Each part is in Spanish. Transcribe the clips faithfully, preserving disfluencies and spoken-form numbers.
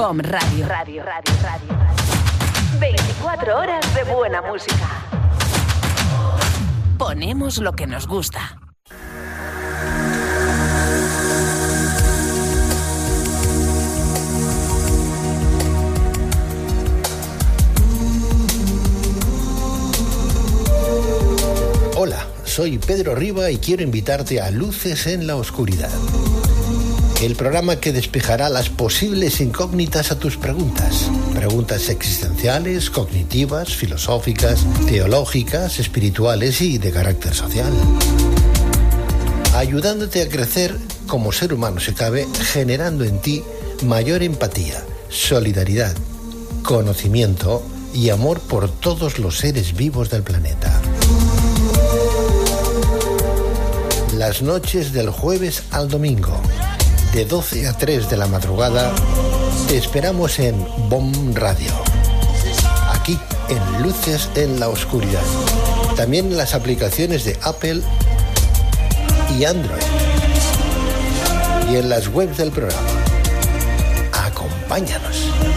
B O M Radio. Radio, radio, radio. veinticuatro horas de buena música. Ponemos lo que nos gusta. Hola, soy Pedro Riba y quiero invitarte a Luces en la Oscuridad, el programa que despejará las posibles incógnitas a tus preguntas. Preguntas existenciales, cognitivas, filosóficas, teológicas, espirituales y de carácter social. Ayudándote a crecer como ser humano si cabe, generando en ti mayor empatía, solidaridad, conocimiento y amor por todos los seres vivos del planeta. Las noches del jueves al domingo, de doce a tres de la madrugada, te esperamos en B O M Radio, aquí en Luces en la Oscuridad, también en las aplicaciones de Apple y Android y en las webs del programa. Acompáñanos.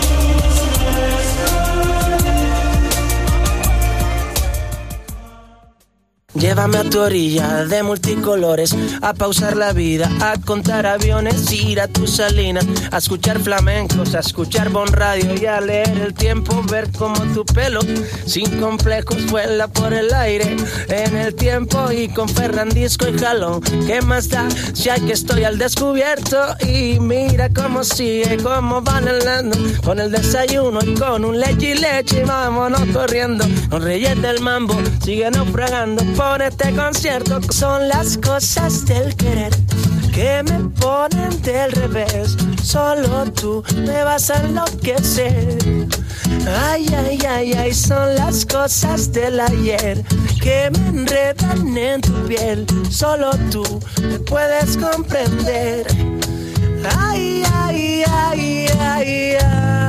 Llévame a tu orilla de multicolores, a pausar la vida, a contar aviones, ir a tu salina, a escuchar flamencos, a escuchar Bon Radio y a leer el tiempo, ver cómo tu pelo, sin complejos, vuela por el aire, en el tiempo y con Ferrandisco y jalón. ¿Qué más da si aquí estoy al descubierto? Y mira cómo sigue, cómo van helando, con el desayuno y con un leche y leche, vámonos corriendo, con Reyes del Mambo, sigue naufragando por este concierto. Son las cosas del querer que me ponen del revés. Solo tú me vas a enloquecer. Ay, ay, ay, ay, son las cosas del ayer que me enredan en tu piel. Solo tú me puedes comprender. Ay, ay, ay, ay, ay.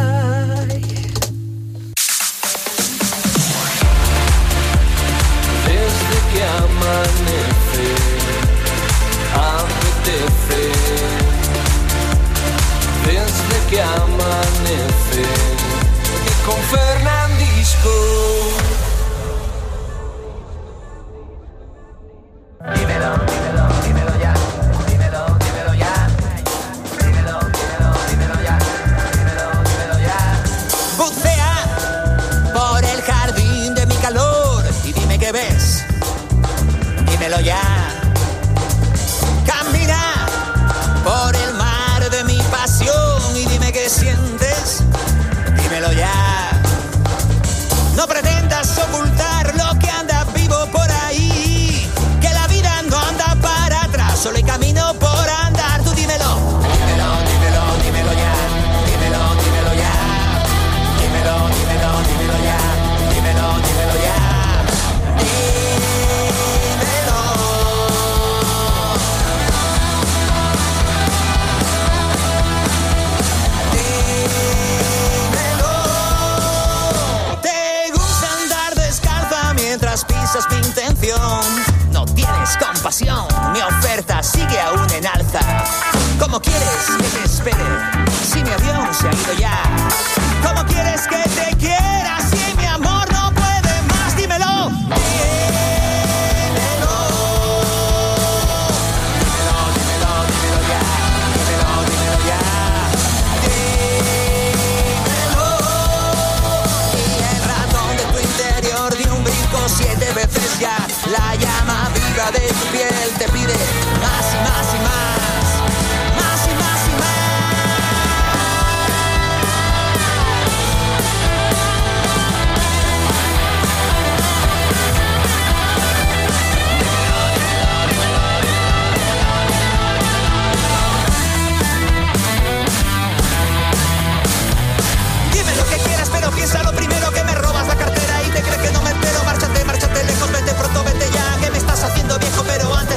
Que amanece, apetece, desde que amanece, y con Fernandisco. Dímelo, dímelo, dímelo ya, dímelo, dímelo ya, dímelo, dímelo, dímelo ya, dímelo, dímelo ya. Bucea por el jardín de mi calor y dime qué ves. Dímelo ya. Camina por el mar de mi pasión y dime qué sientes. Dímelo ya. No pretendas ocultar lo que anda vivo por ahí, que la vida no anda para atrás, solo hay camino por andar. Tú dímelo. Dímelo, dímelo, dímelo ya. Dímelo, dímelo ya. Dímelo, dímelo, dímelo ya. Dímelo, dímelo ya. Pisas mi intención, no tienes compasión, mi oferta sigue aún en alza. ¿Cómo quieres que te espere si mi avión se ha ido ya? ¿Cómo quieres que te quiera si mi amor no puede más? Dímelo. Dímelo, dímelo, dímelo, dímelo ya. Dímelo, dímelo ya. Dímelo. Y el ratón de tu interior dio un brinco siete veces ya. La llama viva de tu piel te pide más y más y más. Más y más y más. Dime lo que quieras, pero piensa lo primero, que me robas la cartera y te crees que no me entero. Márchate, márchate lejos, vete pronto, vete ya, que me estás haciendo viejo, pero antes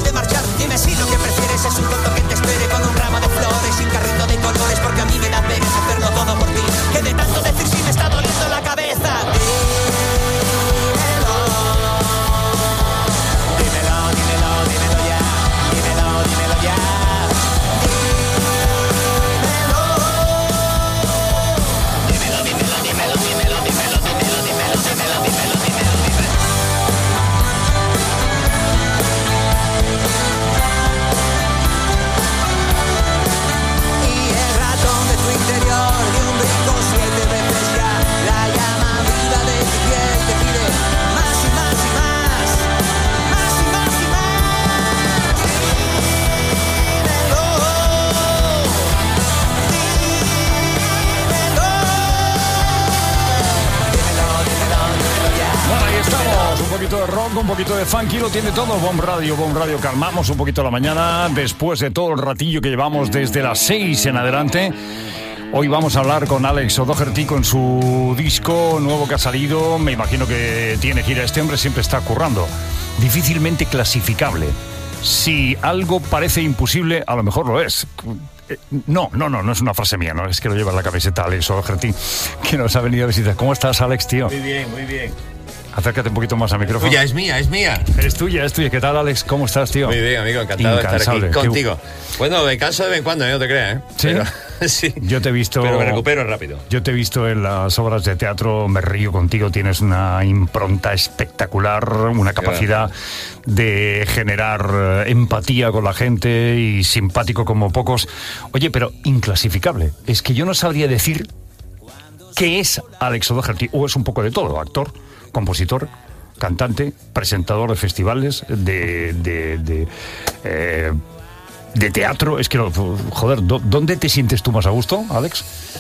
poquito de rock, un poquito de funky, lo tiene todo. Bomb Radio, Bomb Radio, calmamos un poquito la mañana después de todo el ratillo que llevamos desde las seis en adelante. Hoy vamos a hablar con Alex O'Doherty con su disco nuevo que ha salido. Me imagino que tiene gira. Este hombre siempre está currando. Difícilmente clasificable. Si algo parece imposible, a lo mejor lo es. No, no, no, no es una frase mía, no es que lo lleva en la camiseta Alex O'Doherty, que nos ha venido a visitar. ¿Cómo estás, Alex, tío? Muy bien, muy bien. Acércate un poquito más al micrófono. Tuya, es mía, es mía. Es tuya, es tuya. ¿Qué tal, Alex? ¿Cómo estás, tío? Muy bien, amigo, encantado Incansable. de estar aquí contigo. ¿Qué... Bueno, me canso de vez en cuando, ¿eh? No te creas, ¿eh? ¿Sí? Pero, sí. Yo te he visto... Pero me recupero rápido. Yo te he visto en las obras de teatro, me río contigo, tienes una impronta espectacular, una capacidad de generar empatía con la gente y simpático como pocos. Oye, pero inclasificable. Es que yo no sabría decir qué es Alex O'Doherty, o es un poco de todo, actor, compositor, cantante, presentador de festivales, de de, de, eh, de teatro. Es que, joder, ¿dónde te sientes tú más a gusto, Alex?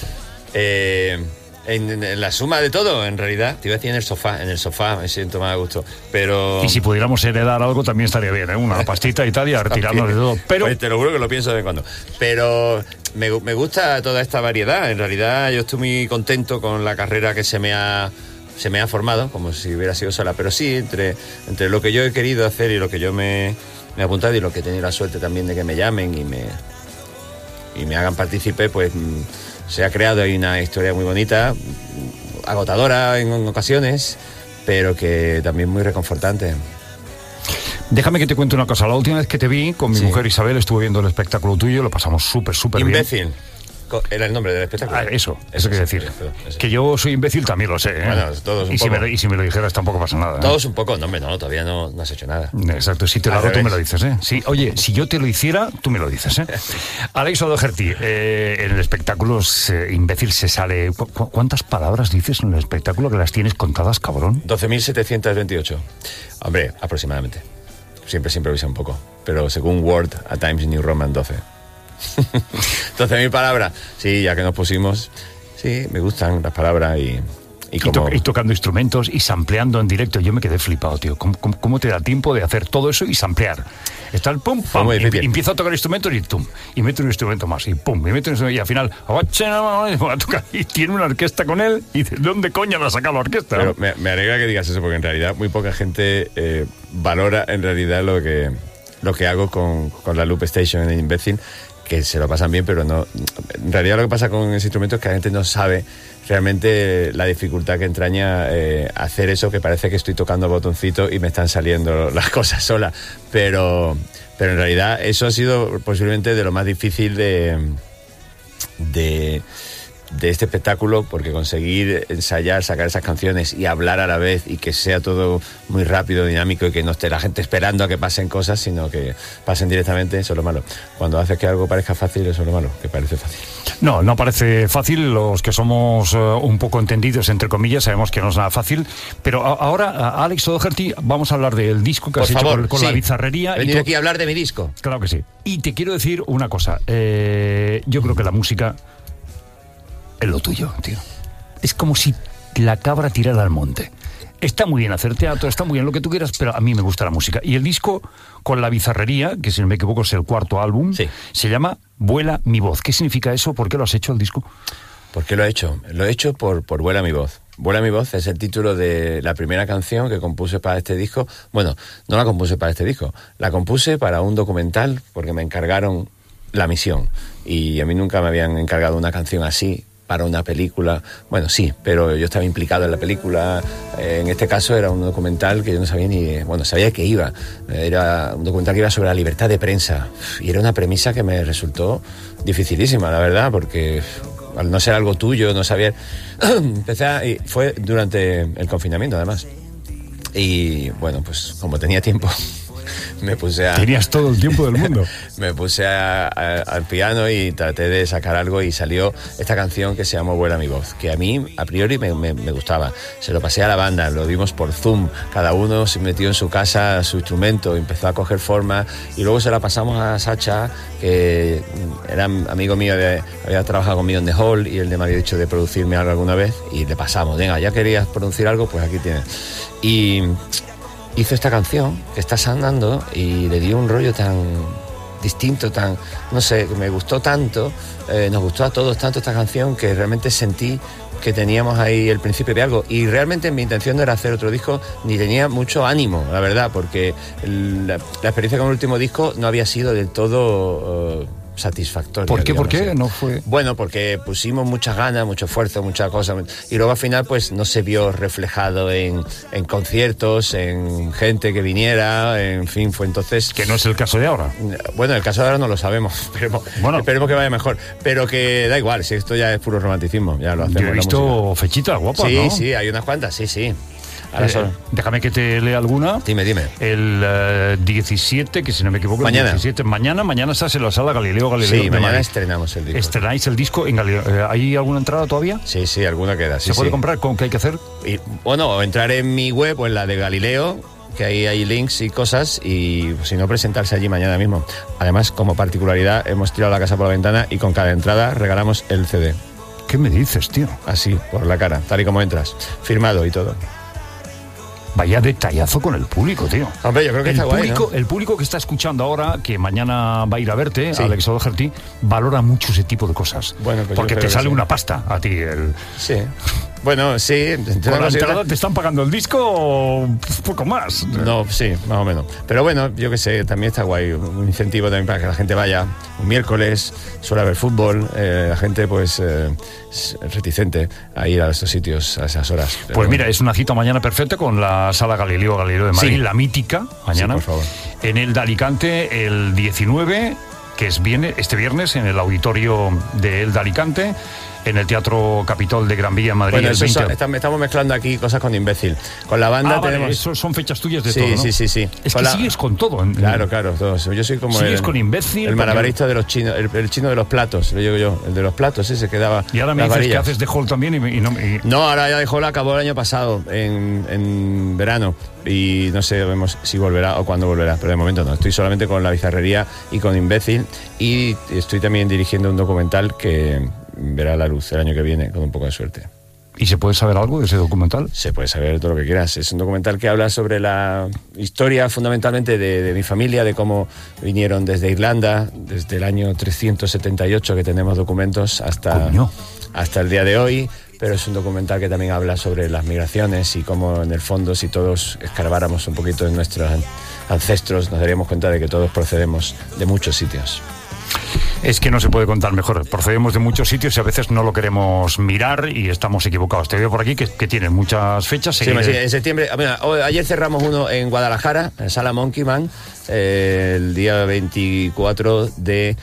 Eh, en, en la suma de todo, en realidad. Te iba a decir en el sofá, en el sofá me siento más a gusto. Pero... Y si pudiéramos heredar algo también estaría bien, ¿eh? Una pastita y tal, y a retirarnos de todo. Pero... Pues te lo juro que lo pienso de vez en cuando. Pero me, me gusta toda esta variedad. En realidad yo estoy muy contento con la carrera que se me ha... se me ha formado, como si hubiera sido sola, pero sí, entre, entre lo que yo he querido hacer y lo que yo me, me he apuntado y lo que he tenido la suerte también de que me llamen y me, y me hagan partícipe, pues se ha creado ahí una historia muy bonita, agotadora en ocasiones, pero que también muy reconfortante. Déjame que te cuente una cosa. La última vez que te vi con mi sí. mujer Isabel, estuve viendo el espectáculo tuyo, lo pasamos súper, súper bien. Imbécil. Era el nombre del espectáculo. Ah, eso, eso, eso quiere decir. Eso, eso. Que yo soy imbécil también lo sé, ¿eh? Bueno, todos un y, poco. Si me, y si me lo dijeras tampoco pasa nada, ¿eh? Todos un poco, no, hombre, no, todavía no, no has hecho nada. Exacto, si te lo hago tú me lo dices, ¿eh? Sí, oye, si yo te lo hiciera, tú me lo dices, ¿eh? Alex O'Doherty, eh, en el espectáculo se, imbécil se sale... ¿cu ¿Cuántas palabras dices en el espectáculo que las tienes contadas, cabrón? doce mil setecientos veintiocho. Hombre, aproximadamente. Siempre se improvisa un poco. Pero según Word, a Times New Roman, doce. doce mil palabras. Sí, ya que nos pusimos. Sí, me gustan las palabras y... Y, como... y, to y tocando instrumentos y sampleando en directo. Yo me quedé flipado, tío. ¿Cómo, cómo, cómo te da tiempo de hacer todo eso y samplear? Está el pum, pum, y empiezo a tocar instrumentos y tum, y meto un instrumento más, y pum, y meto un instrumento, y al final, a tocar, y tiene una orquesta con él, y dice, ¿de dónde coño la ha sacado la orquesta? Pero me, me alegra que digas eso, porque en realidad muy poca gente eh, valora en realidad lo que, lo que hago con, con la Loop Station en el Imbécil, que se lo pasan bien, pero no... En realidad lo que pasa con ese instrumento es que la gente no sabe realmente la dificultad que entraña eh, hacer eso, que parece que estoy tocando botoncitos y me están saliendo las cosas solas. Pero, pero en realidad eso ha sido posiblemente de lo más difícil de... de de este espectáculo, porque conseguir ensayar, sacar esas canciones y hablar a la vez y que sea todo muy rápido, dinámico y que no esté la gente esperando a que pasen cosas, sino que pasen directamente, eso es lo malo. Cuando haces que algo parezca fácil, eso es lo malo, que parece fácil. No, no parece fácil. Los que somos uh, un poco entendidos, entre comillas, sabemos que no es nada fácil. Pero a ahora, a Alex O'Doherty, vamos a hablar del disco que Por has favor, hecho con, con sí. la bizarrería. He venido aquí a hablar de mi disco. Claro que sí. Y te quiero decir una cosa. Eh, yo creo que la música... es lo tuyo, tío. Es como si la cabra tirara al monte. Está muy bien hacer teatro, está muy bien lo que tú quieras, pero a mí me gusta la música. Y el disco con la bizarrería, que si no me equivoco es el cuarto álbum, sí. se llama Vuela mi voz. ¿Qué significa eso? ¿Por qué lo has hecho el disco? ¿Por qué lo he hecho? Lo he hecho por, por Vuela mi voz. Vuela mi voz es el título de la primera canción que compuse para este disco. Bueno, no la compuse para este disco, la compuse para un documental porque me encargaron la misión. Y a mí nunca me habían encargado una canción así para una película. Bueno, sí, pero yo estaba implicado en la película. Eh, en este caso era un documental que yo no sabía ni... Bueno, sabía que iba. Era un documental que iba sobre la libertad de prensa. Y era una premisa que me resultó dificilísima, la verdad, porque al no ser algo tuyo, no sabía... Empecé a... Y fue durante el confinamiento, además. Y, bueno, pues como tenía tiempo... me puse a... Tenías todo el tiempo del mundo. me puse a, a, al piano y traté de sacar algo y salió esta canción que se llama Vuela mi voz, que a mí a priori me, me, me gustaba. Se lo pasé a la banda, lo dimos por Zoom, cada uno se metió en su casa su instrumento, empezó a coger forma y luego se la pasamos a Sacha, que era amigo mío, de, había trabajado conmigo en The Hall y él me había dicho de producirme algo alguna vez y le pasamos, venga, ya querías producir algo, pues aquí tienes. Y... hizo esta canción que está sonando y le dio un rollo tan distinto, tan, no sé, me gustó tanto, eh, nos gustó a todos tanto esta canción que realmente sentí que teníamos ahí el principio de algo. Y realmente mi intención no era hacer otro disco, ni tenía mucho ánimo, la verdad, porque la, la experiencia con el último disco no había sido del todo uh, satisfactoria. ¿Por qué? Digamos, ¿Por qué? ¿eh? No fue... Bueno, porque pusimos muchas ganas, mucho esfuerzo, muchas cosas, y luego al final pues no se vio reflejado en, en conciertos, en gente que viniera, en fin, fue entonces... Que no es el caso de ahora. Bueno, el caso de ahora no lo sabemos, esperemos, bueno, esperemos que vaya mejor, pero que da igual, si esto ya es puro romanticismo, ya lo hacemos. Yo he visto fechitas guapas, sí, ¿no? Sí, sí, hay unas cuantas, sí, sí. Eh, son... Déjame que te lea alguna. Dime, dime. El uh, diecisiete, que si no me equivoco, mañana. El diecisiete, mañana, mañana estás en la sala Galileo Galileo. Sí, mañana estrenamos el disco. Estrenáis el disco en Galileo. Eh, ¿Hay alguna entrada todavía? Sí, sí, alguna queda. Sí, ¿Se puede sí. comprar? ¿Con qué hay que hacer? Y, bueno, o entrar en mi web o en la de Galileo, que ahí hay links y cosas, y si no, presentarse allí mañana mismo. Además, como particularidad, hemos tirado la casa por la ventana y con cada entrada regalamos el C D. ¿Qué me dices, tío? Así, por la cara, tal y como entras. Firmado y todo. Vaya detallazo con el público, tío. Hombre, yo creo que el está público, guay, ¿no? El público que está escuchando ahora, que mañana va a ir a verte, sí. Alex O'Doherty, valora mucho ese tipo de cosas. Bueno, pues porque te sale sí. una pasta a ti. El... Sí. Bueno, sí. ¿Con la entrada te están pagando el disco o un poco más? No, sí, más o menos. Pero bueno, yo qué sé, también está guay. Un incentivo también para que la gente vaya. Un miércoles suele haber fútbol. Eh, la gente, pues, eh, es reticente a ir a estos sitios a esas horas. Pero pues mira, es una cita mañana perfecta con la Sala Galileo Galileo de Madrid, sí. La mítica, mañana. Sí, por favor. En el de Alicante, el diecinueve, que es viene, este viernes, en el auditorio de El de Alicante. En el Teatro Capitol de Gran Vía, en Madrid. Bueno, el eso veinte... son, estamos mezclando aquí cosas con Imbécil. Con la banda ah, vale, tenemos... eso son fechas tuyas de sí, todo, ¿no? Sí, sí, sí. Es con que la... sigues con todo. En... Claro, claro, todo. Yo soy como sigues el... con Imbécil. El malabarista de los chinos, el, el chino de los platos, lo digo yo. El de los platos, ese que daba Y ahora me las dices varillas. que haces de Hall también y, y no... Y... No, ahora ya de Hall acabó el año pasado, en, en verano. Y no sé vemos si volverá o cuándo volverá, pero de momento no. Estoy solamente con La Bizarrería y con Imbécil. Y estoy también dirigiendo un documental que verá la luz el año que viene, con un poco de suerte. ¿Y se puede saber algo de ese documental? Se puede saber todo lo que quieras. Es un documental que habla sobre la historia fundamentalmente de, de mi familia, de cómo vinieron desde Irlanda, desde el año trescientos setenta y ocho que tenemos documentos hasta, hasta el día de hoy. Pero es un documental que también habla sobre las migraciones y cómo en el fondo, si todos escarbáramos un poquito en nuestros ancestros, nos daríamos cuenta de que todos procedemos de muchos sitios. Es que no se puede contar mejor. Procedemos de muchos sitios y a veces no lo queremos mirar y estamos equivocados. Te veo por aquí que, que tienen muchas fechas. Sí, sí, en septiembre. Mira, ayer cerramos uno en Guadalajara, en Sala Monkey Man, eh, el día veinticuatro de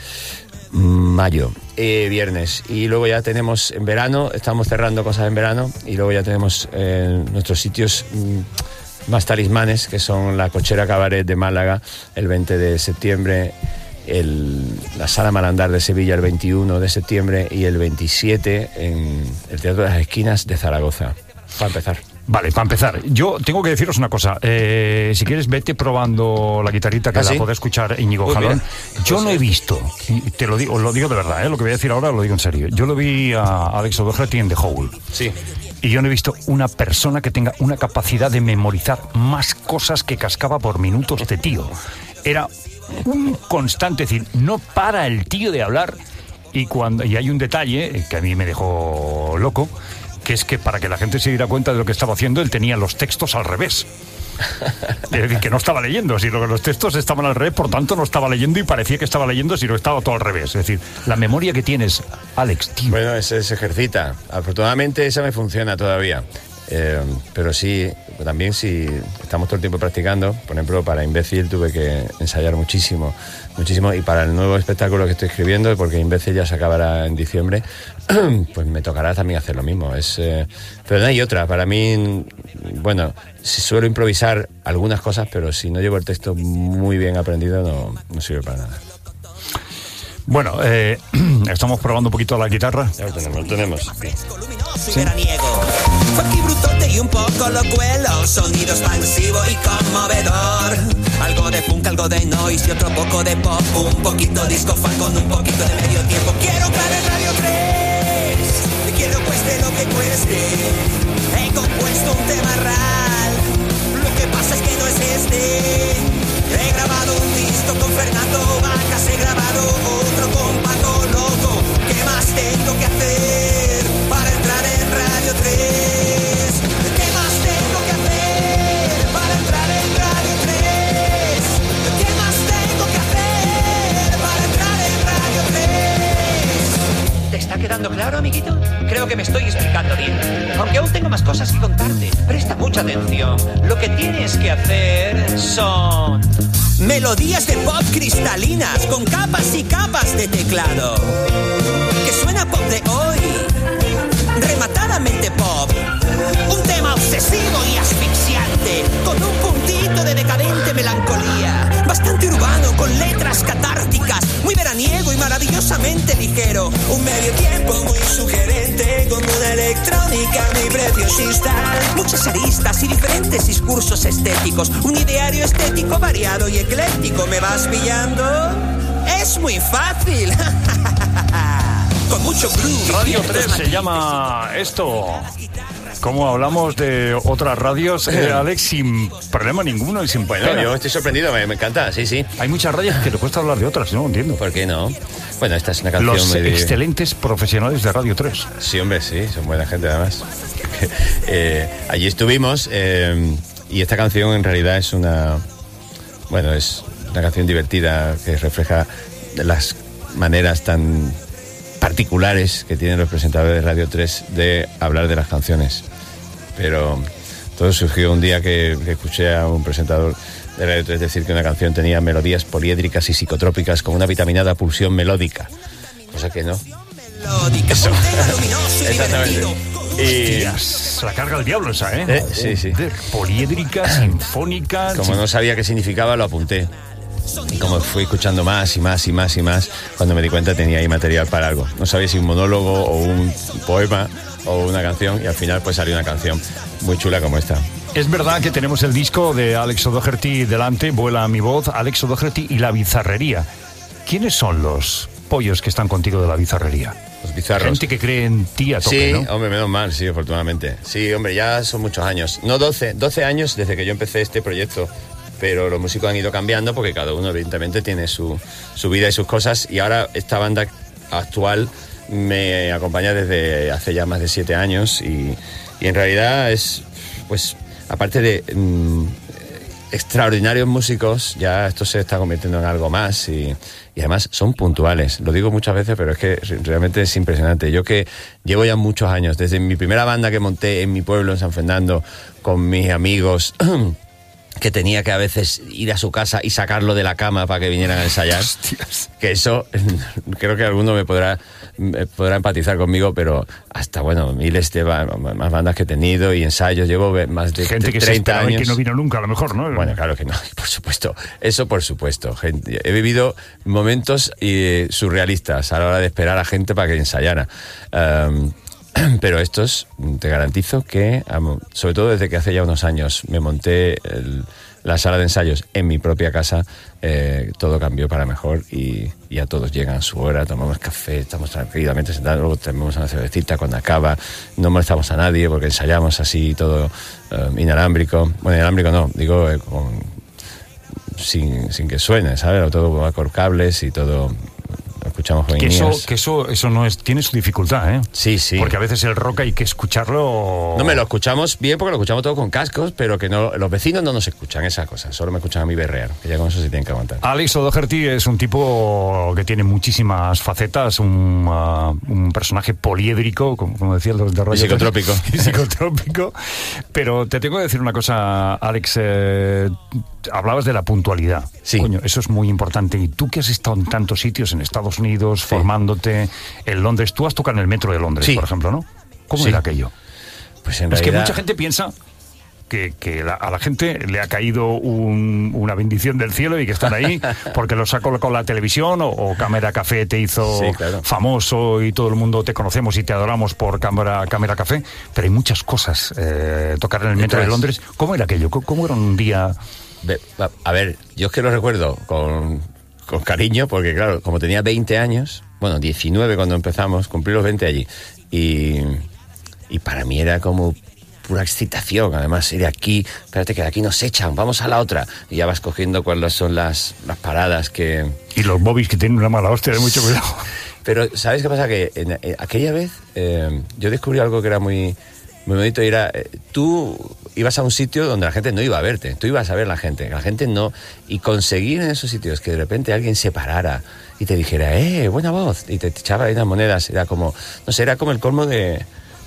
mayo, eh, viernes. Y luego ya tenemos en verano, estamos cerrando cosas en verano y luego ya tenemos eh, nuestros sitios mmm, más talismanes, que son la Cochera Cabaret de Málaga el veinte de septiembre. El, la Sala Malandar de Sevilla el veintiuno de septiembre y el veintisiete en el Teatro de las Esquinas de Zaragoza. Para empezar. Vale, para empezar, yo tengo que deciros una cosa. Eh, si quieres, vete probando la guitarrita que ¿Ah, la sí? puede escuchar Íñigo Uy, Jalón. mira. Yo Pues no he sí. visto, y te lo digo, lo digo de verdad, ¿eh? Lo que voy a decir ahora lo digo en serio. Yo lo vi a Alex O'Doherty en The Hole. Sí. Y yo no he visto una persona que tenga una capacidad de memorizar más cosas que cascaba por minutos este tío. Era un constante, es decir, no para el tío de hablar. Y cuando y hay un detalle que a mí me dejó loco, que es que para que la gente se diera cuenta de lo que estaba haciendo, él tenía los textos al revés. Es decir, que no estaba leyendo, sino que los textos estaban al revés, por tanto no estaba leyendo y parecía que estaba leyendo, sino estaba todo al revés. Es decir, la memoria que tienes, Alex, tío. Bueno, ese se ejercita. Afortunadamente esa me funciona todavía. Eh, pero sí, también si estamos todo el tiempo practicando, por ejemplo, para Imbécil tuve que ensayar muchísimo, muchísimo, y para el nuevo espectáculo que estoy escribiendo, porque Imbécil ya se acabará en diciembre, pues me tocará también hacer lo mismo. Es, eh, pero no hay otra. Para mí, bueno, suelo improvisar algunas cosas, pero si no llevo el texto muy bien aprendido, no, no sirve para nada. Bueno, eh, estamos probando un poquito la guitarra. Ya lo tenemos, lo tenemos. Sí. Veraniego. Funky, brutote y un poco locuelo, sonido expansivo y conmovedor. Algo de punk, algo de noise y otro poco de pop. Un poquito disco fan con un poquito de medio tiempo. Quiero caer en Radio tres y quiero cueste lo que cueste. He compuesto un tema real. Lo que pasa es que no es que me estoy explicando bien. Aunque aún tengo más cosas que contarte. Presta mucha atención. Lo que tienes que hacer son melodías de pop cristalinas con capas y capas de teclado. Que suena pop de hoy, rematadamente pop. Un tema obsesivo y asfixiante, con un puntito de decadente melancolía. Bastante urbano, con letras catárticas, muy veraniego y maravillosamente ligero. Un medio tiempo muy sugerente, con una electrónica muy preciosista. Muchas aristas y diferentes discursos estéticos. Un ideario estético variado y ecléctico. ¿Me vas pillando? Es muy fácil. Con mucho groove. Radio tres se llama esto. Como hablamos de otras radios, eh, Alex, sin problema ninguno y sin Bueno, pena. yo estoy sorprendido, me, me encanta, sí, sí. Hay muchas radios que le cuesta hablar de otras, no entiendo. ¿Por qué no? Bueno, esta es una canción Los muy... excelentes profesionales de Radio tres. Sí, hombre, sí, son buena gente además. eh, allí estuvimos eh, y esta canción en realidad es una... Bueno, es una canción divertida que refleja las maneras tan particulares que tienen los presentadores de Radio tres de hablar de las canciones. Pero todo surgió un día que, que escuché a un presentador de Radio tres decir que una canción tenía melodías poliédricas y psicotrópicas con una vitaminada pulsión melódica, cosa que no. Eso. Exactamente. Y Hostias, la carga del diablo esa, ¿eh? Eh, sí, sí. Joder, poliédrica, sinfónica... como no sabía qué significaba, lo apunté. Y como fui escuchando más y más y más y más, cuando me di cuenta tenía ahí material para algo. No sabía si un monólogo o un poema o una canción, y al final pues salió una canción muy chula como esta. Es verdad que tenemos el disco de Alex O'Doherty delante, Vuela mi voz, Alex O'Doherty y La Bizarrería. ¿Quiénes son los pollos que están contigo de La Bizarrería? Los bizarros. Gente que cree en ti a tope, Sí, ¿no? hombre, menos mal, sí, afortunadamente. Sí, hombre, ya son muchos años. No doce, doce años desde que yo empecé este proyecto. Pero los músicos han ido cambiando porque cada uno evidentemente tiene su, su vida y sus cosas, y ahora esta banda actual me acompaña desde hace ya más de siete años y, y en realidad es, pues, aparte de mmm, extraordinarios músicos, ya esto se está convirtiendo en algo más y, y además son puntuales. Lo digo muchas veces, pero es que realmente es impresionante. Yo que llevo ya muchos años, desde mi primera banda que monté en mi pueblo, en San Fernando, con mis amigos... que tenía que a veces ir a su casa y sacarlo de la cama para que vinieran a ensayar. Hostias. Que eso, creo que alguno me podrá, me podrá empatizar conmigo, pero hasta, bueno, miles de ba- más bandas que he tenido y ensayos, llevo más de Gente que se treinta esperaba y años. que no vino nunca, a lo mejor, ¿no? Bueno, claro que no, por supuesto. Eso por supuesto. Gente, he vivido momentos eh, surrealistas a la hora de esperar a gente para que ensayara. Um, Pero estos, te garantizo que, sobre todo desde que hace ya unos años me monté el, la sala de ensayos en mi propia casa, eh, todo cambió para mejor y ya todos llegan a su hora, tomamos café, estamos tranquilamente sentados, luego tenemos una cervecita cuando acaba, no molestamos a nadie porque ensayamos así todo eh, inalámbrico. Bueno, inalámbrico no, digo eh, con, sin, sin que suene, ¿sabes? Todo va con cables y todo... Escuchamos con Que eso, Inías. que eso, eso no es, tiene su dificultad, ¿eh? Sí, sí. Porque a veces el rock hay que escucharlo. No, me lo escuchamos bien porque lo escuchamos todo con cascos, pero que no, los vecinos no nos escuchan esas cosas, solo me escuchan a mí berrear, que ya con eso se tienen que aguantar. Alex O'Doherty es un tipo que tiene muchísimas facetas, un, uh, un personaje poliédrico, como, como decían los de Radio Y psicotrópico. Y psicotrópico. Pero te tengo que decir una cosa, Alex. Eh, hablabas de la puntualidad. Sí. Coño, eso es muy importante. Y tú que has estado en tantos sitios, en Estados Unidos, Sí. formándote en Londres. Tú has tocado en el metro de Londres, Sí. por ejemplo, ¿no? ¿Cómo Sí. era aquello? Pues en Es que realidad... mucha gente piensa que, que la- a la gente le ha caído un- una bendición del cielo y que están ahí porque lo sacó con la televisión o, o Cámara Café te hizo Sí, claro. famoso y todo el mundo te conocemos y te adoramos por Cámara, Cámara Café, pero hay muchas cosas. Eh, tocar en el metro de Detrás. Londres, ¿cómo era aquello? ¿Cómo, cómo era un día? Ve- va- A ver, yo es que lo recuerdo con, con cariño, porque claro, como tenía veinte años, bueno, diecinueve cuando empezamos, cumplí los veinte allí, y, y para mí era como pura excitación, además ir de aquí, espérate que de aquí nos echan, vamos a la otra, y ya vas cogiendo cuáles son las, las paradas que... Y los bobbies que tienen una mala hostia, de mucho cuidado. Pero, ¿sabes qué pasa? Que en, en aquella vez eh, yo descubrí algo que era muy, muy bonito, y era, eh, tú ibas a un sitio donde la gente no iba a verte, tú ibas a ver a la gente, la gente no, y conseguir en esos sitios que de repente alguien se parara y te dijera, eh, buena voz, y te echaba ahí unas monedas, era como, no sé, era como el colmo de,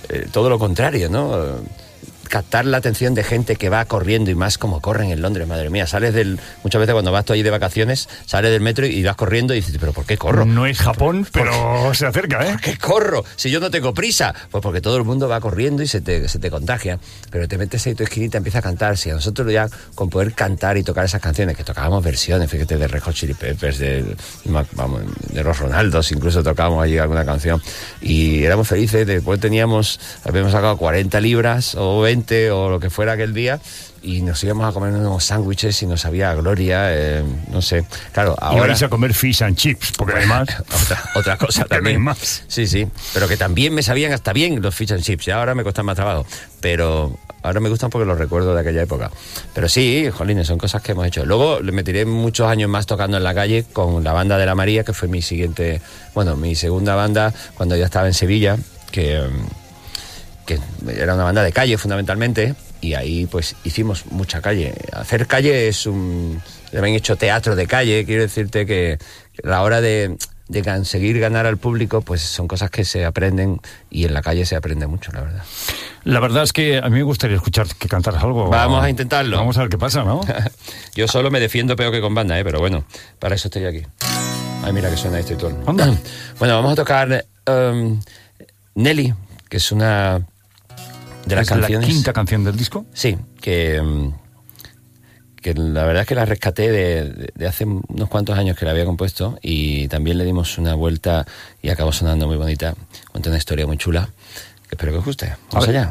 eh, todo lo contrario, ¿no? Captar la atención de gente que va corriendo y más como corren en Londres, madre mía. Sales del... Muchas veces cuando vas tú allí de vacaciones, sales del metro y vas corriendo y dices, ¿pero por qué corro? No es Japón, pero se acerca, ¿eh? ¿Por qué corro? Si yo no tengo prisa. Pues porque todo el mundo va corriendo y se te, se te contagia. Pero te metes ahí tu esquinita y empiezas a cantar. Si a nosotros ya con poder cantar y tocar esas canciones, que tocábamos versiones, fíjate, de Red Hot Chili Peppers, de, vamos, de los Ronaldos, incluso tocábamos allí alguna canción. Y éramos felices. Después teníamos, habíamos sacado cuarenta libras o veinte o lo que fuera aquel día, y nos íbamos a comer unos sándwiches y nos sabía a gloria, eh, no sé. Claro, ahora... Ibais a comer fish and chips, porque además... otra, otra cosa también. Más. Sí, sí, pero que también me sabían hasta bien los fish and chips, y ahora me cuestan más trabajo, pero ahora me gustan porque los recuerdo de aquella época. Pero sí, jolines, son cosas que hemos hecho. Luego me tiré muchos años más tocando en la calle con la banda de La María, que fue mi siguiente, bueno, mi segunda banda cuando ya estaba en Sevilla, que... que era una banda de calle fundamentalmente, y ahí pues hicimos mucha calle. Hacer calle es un... También he hecho teatro de calle, quiero decirte que a la hora de, de conseguir ganar al público, pues son cosas que se aprenden, y en la calle se aprende mucho, la verdad. La verdad es que a mí me gustaría escuchar que cantaras algo. Vamos a intentarlo. Vamos a ver qué pasa, ¿no? Yo solo me defiendo peor que con banda, ¿eh? Pero bueno, para eso estoy aquí. Ay, mira que suena este tono. Anda. Bueno, vamos a tocar um, Nelly, que es una... de las ¿Es canciones, la quinta canción del disco? Sí, que, que la verdad es que la rescaté de, de hace unos cuantos años que la había compuesto, y también le dimos una vuelta y acabó sonando muy bonita. Cuenta una historia muy chula, que espero que os guste. Vamos allá.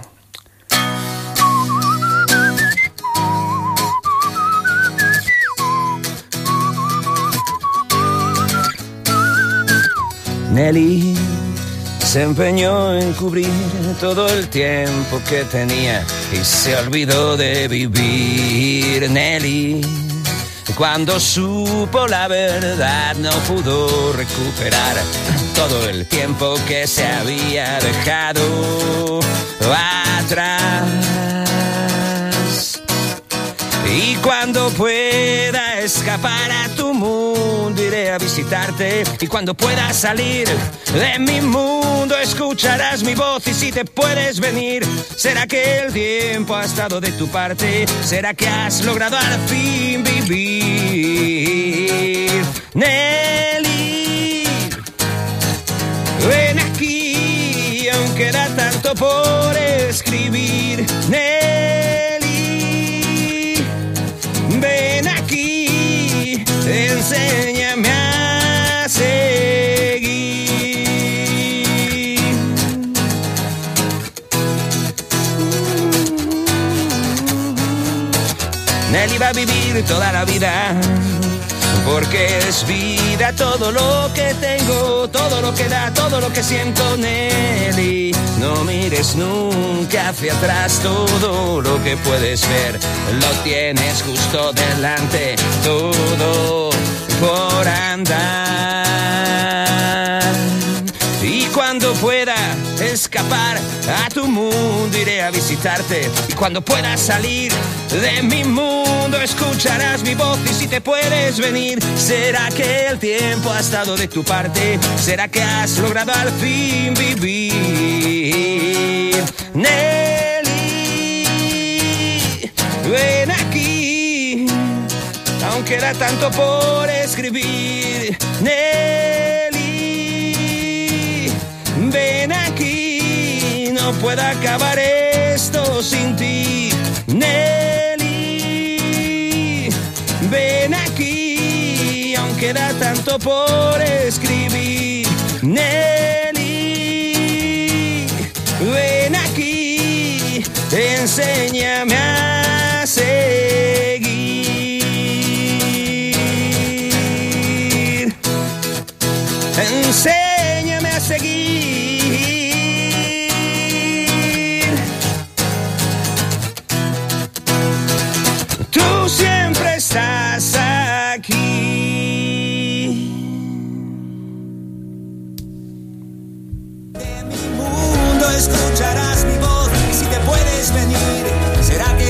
Nelly se empeñó en cubrir todo el tiempo que tenía y se olvidó de vivir. Nelly, cuando supo la verdad, no pudo recuperar todo el tiempo que se había dejado atrás. Y cuando pueda escapar a tu mundo, iré a visitarte. Y cuando pueda salir de mi mundo, escucharás mi voz. Y si te puedes venir, será que el tiempo ha estado de tu parte. Será que has logrado al fin vivir. Nelly, ven aquí, aún queda tanto por escribir. Nelly, ven aquí, enséñame a seguir. Nelly va a vivir toda la vida, porque es vida todo lo que tengo, todo lo que da, todo lo que siento. Nelly, no mires nunca hacia atrás, todo lo que puedes ver lo tienes justo delante, todo por andar. Y cuando pueda escapar a tu mundo, iré a visitarte. Y cuando puedas salir de mi mundo, escucharás mi voz. Y si te puedes venir, será que el tiempo ha estado de tu parte. Será que has logrado al fin vivir. Nelly, ven aquí, aún queda tanto por escribir. Nelly, ven aquí, no puedo acabar esto sin ti. Nelly, ven aquí, aún queda tanto por escribir. Nelly, ven aquí, enséñame a seguir. Enséñame a seguir. Tú siempre estás aquí. De mi mundo escucharás mi voz. Y si te puedes venir, será que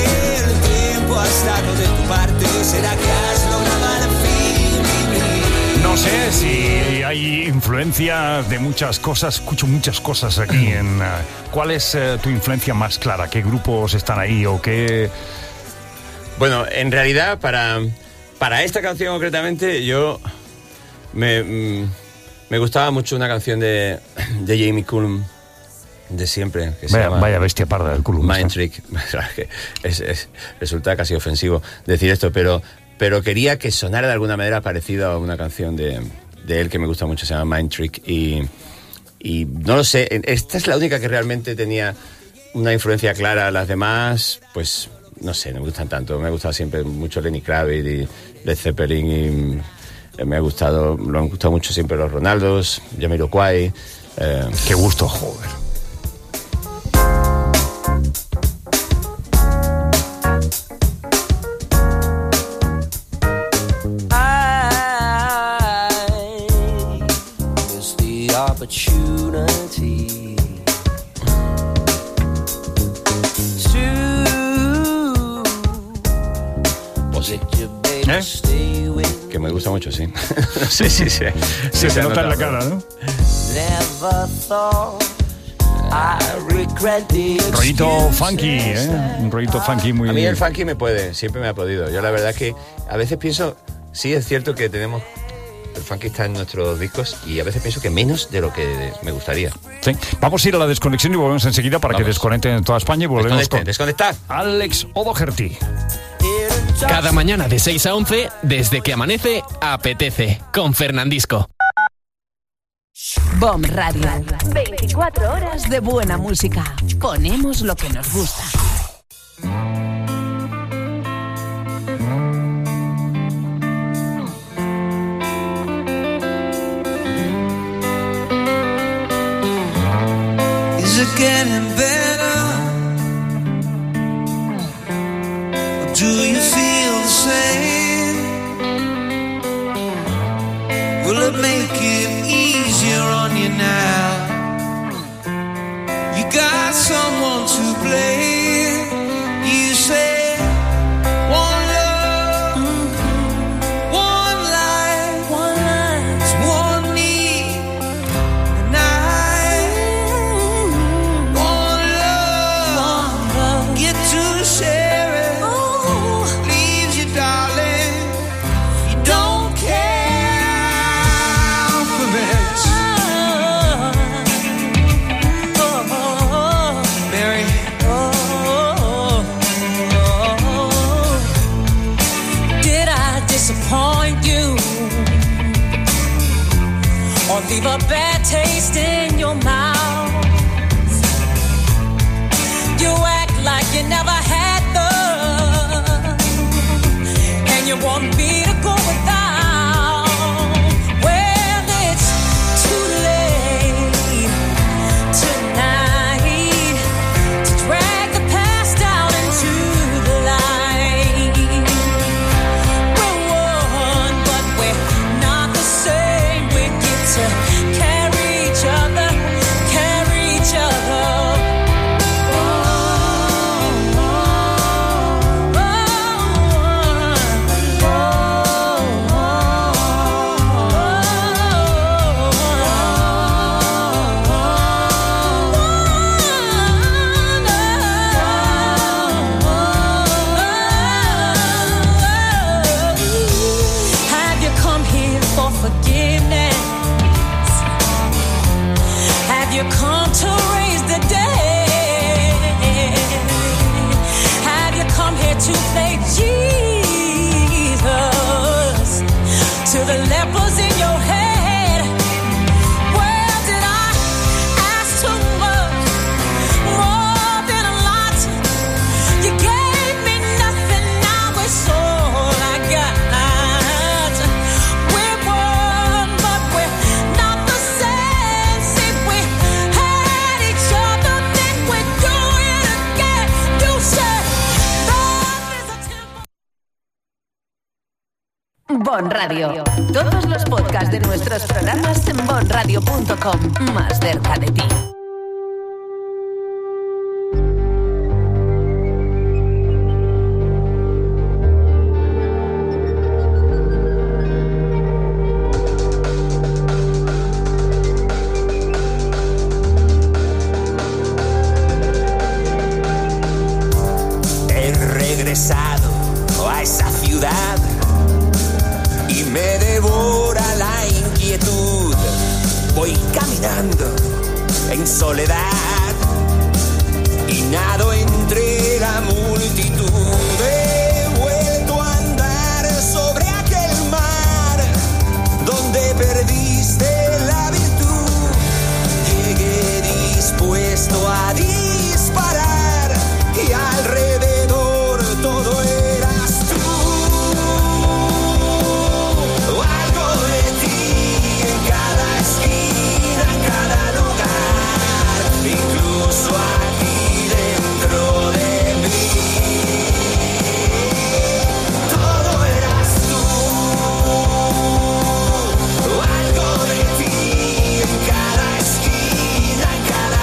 influencias de muchas cosas, escucho muchas cosas aquí. en uh, ¿Cuál es uh, tu influencia más clara? ¿Qué grupos están ahí o qué...? Bueno, en realidad, para, para esta canción concretamente, yo me, me gustaba mucho una canción de, de Jamie Cullum, de siempre, que se vaya, llama vaya bestia parda del Cullum. Mind Trick. es, es, resulta casi ofensivo decir esto, pero, pero quería que sonara de alguna manera parecido a una canción de, de él que me gusta mucho, se llama Mind Trick, y, y no lo sé, esta es la única que realmente tenía una influencia clara. Las demás, pues... no sé, no me gustan tanto. Me ha gustado siempre mucho Lenny Kravitz y Led Zeppelin, y me ha gustado, me han gustado mucho siempre los Ronaldos, Jamiroquai. Eh. Qué gusto, joder. I miss the opportunity ¿Eh? Que me gusta mucho, sí. No sé si se, si se, se nota en la nota, cara, ¿no? Rollito funky, ¿eh? Un rollito funky muy... A mí el funky me puede, siempre me ha podido. Yo la verdad es que a veces pienso, sí es cierto que tenemos... El funky está en nuestros discos y a veces pienso que menos de lo que me gustaría. Sí. Vamos a ir a la desconexión y volvemos enseguida para Vamos. que desconecten en toda España y volvemos con... Desconectar. Alex O'Doherty. Cada mañana de seis a once, desde que amanece, apetece, con Fernandisco. B O M Radio. veinticuatro horas de buena música. Ponemos lo que nos gusta. Is it getting better? Or do you feel the same? Will it make it easier on you now? You got someone to blame. You say one love, one life, one life, it's one need, and I, one love, get to share it. Leaves you, darling, you don't care for this. Mary, did I disappoint you or leave a bad taste in your mouth? You act like you never had love, and you want me to go without. Well, it's too late tonight to drag the past out into the light. We're one, but we're not the same. We get to carry each other, carry each other. Have you come here for forgiveness? Have you come to raise the dead? Have you come here to play Jesus to the lepers in your head? Well, did I ask too much? More than a lot. You gave me nothing, now it's all I got. We're one, but we're not the same. See, we had each other, then we do it again. You said love is a temple. B O M Radio. Todos los podcasts de nuestros programas en bonradio punto com. Más cerca de ti. caminando en soledad y nado entre la multitud. He vuelto a andar sobre aquel mar donde perdiste la virtud. Llegué dispuesto a disparar y alrededor todo eras tú. Algo de ti en cada esquina, en cada lugar, incluso aquí dentro de mí. Todo eras tú. Algo de ti en cada esquina, en cada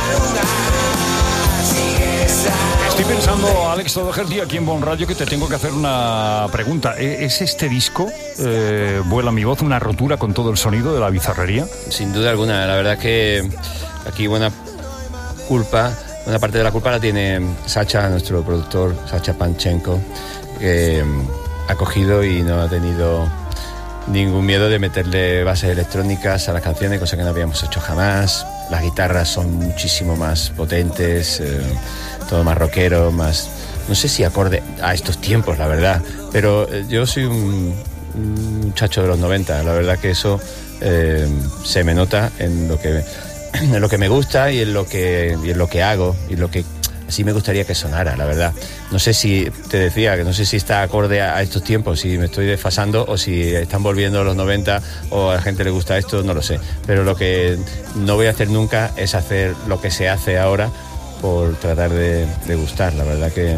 lugar. Sigues a Estoy pensando, Alex O'Doherty, aquí en Bon Radio, que te tengo que hacer una pregunta. ¿E- ¿Es este disco, eh, Vuela mi voz, una rotura con todo el sonido de la bizarrería? Sin duda alguna, la verdad que aquí buena culpa, una parte de la culpa la tiene Sacha, nuestro productor, Sacha Panchenko, que mm, ha cogido y no ha tenido ningún miedo de meterle bases electrónicas a las canciones, cosa que no habíamos hecho jamás. Las guitarras son muchísimo más potentes, eh, todo más rockero, más... No sé si acorde a estos tiempos, la verdad, pero eh, yo soy un, un muchacho de los noventa, la verdad que eso eh, se me nota en lo que en lo que me gusta y en lo que y en lo que hago y lo que así me gustaría que sonara, la verdad. No sé si, te decía, que no sé si está acorde a, a estos tiempos, si me estoy desfasando o si están volviendo a los noventa o a la gente le gusta esto, no lo sé. Pero lo que no voy a hacer nunca es hacer lo que se hace ahora por tratar de, de gustar. La verdad que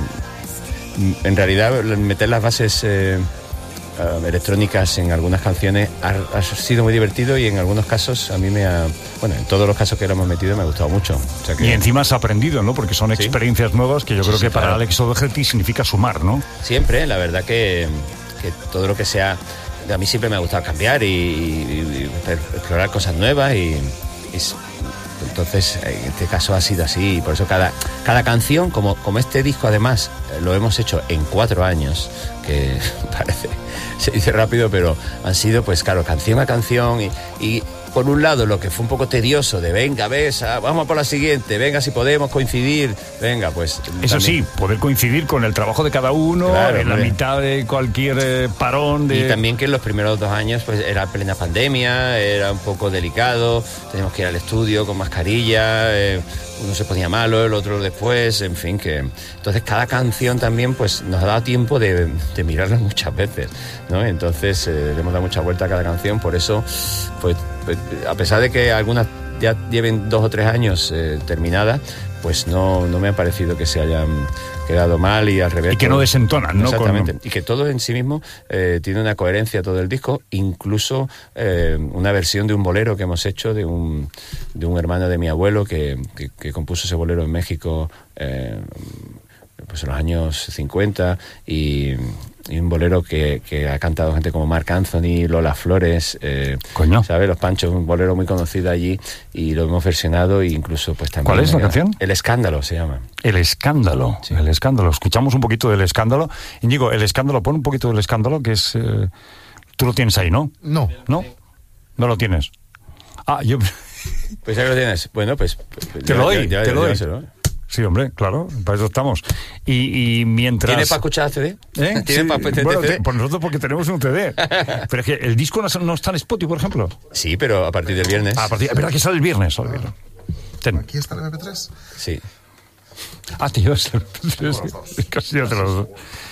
en realidad meter las bases eh, uh, electrónicas en algunas canciones ha, ha sido muy divertido y en algunos casos a mí me ha... Bueno, en todos los casos que lo hemos metido me ha gustado mucho. O sea que, Y encima has aprendido, ¿no? Porque son Sí. experiencias nuevas que yo Sí, creo sí, que para claro. Alex O'Doherty significa sumar, ¿no? siempre, la verdad que, que todo lo que sea... A mí siempre me ha gustado cambiar y, y- y explorar cosas nuevas y, y s- entonces en este caso ha sido así y por eso cada, cada canción, como, como este disco además eh, lo hemos hecho en cuatro años, que parece, se dice rápido, pero han sido pues claro, canción a canción y, y por un lado lo que fue un poco tedioso de venga, ves, ah, vamos por la siguiente, venga si podemos coincidir, venga pues... Eso también- sí, poder coincidir con el trabajo de cada uno, Claro, en la hombre. mitad de cualquier eh, parón de... Y también que en los primeros dos años pues era plena pandemia, era un poco delicado, teníamos que ir al estudio con mascarilla, eh, uno se ponía malo, el otro después, en fin, que... Entonces cada canción también pues nos ha dado tiempo de, de mirarla muchas veces, ¿no? Entonces eh, le hemos dado mucha vuelta a cada canción, por eso, pues, pues a pesar de que algunas ya lleven dos o tres años eh, terminadas, pues no, no me ha parecido que se hayan quedado mal y al revés. Y que no desentonan, ¿no? Exactamente. Con- Y que todo en sí mismo eh, tiene una coherencia todo el disco, incluso eh, una versión de un bolero que hemos hecho de un, de un hermano de mi abuelo que, que, que compuso ese bolero en México eh, pues en los años cincuenta y, y un bolero que, que ha cantado gente como Marc Anthony, Lola Flores, eh, Coño. ¿sabes? Los Panchos, un bolero muy conocido allí y lo hemos versionado e incluso pues también... ¿Cuál es la eh, canción? El Escándalo se llama. El escándalo, Sí. el escándalo. Escuchamos un poquito del escándalo. Íñigo, el escándalo, pon un poquito del escándalo, que es... eh, tú lo tienes ahí, ¿no? No. ¿No? No lo tienes. Ah, yo... Pues ya que lo tienes. Bueno, pues... Te lo doy, ya- ya- te lo doy. llévaselo. Sí, hombre, claro, para eso estamos. Y, y mientras... ¿Tiene para escuchar C D? ¿Eh? ¿Tiene Sí, para P T T bueno, C D? te- por nosotros porque tenemos un C D. Pero es que el disco no, no está en Spotify, por ejemplo. Sí, pero a partir del viernes. Ah, a partir, es verdad que sale el viernes. sale el viernes. Ten. Aquí está el M P tres. Sí. Ah, tío, es casi ya te lo...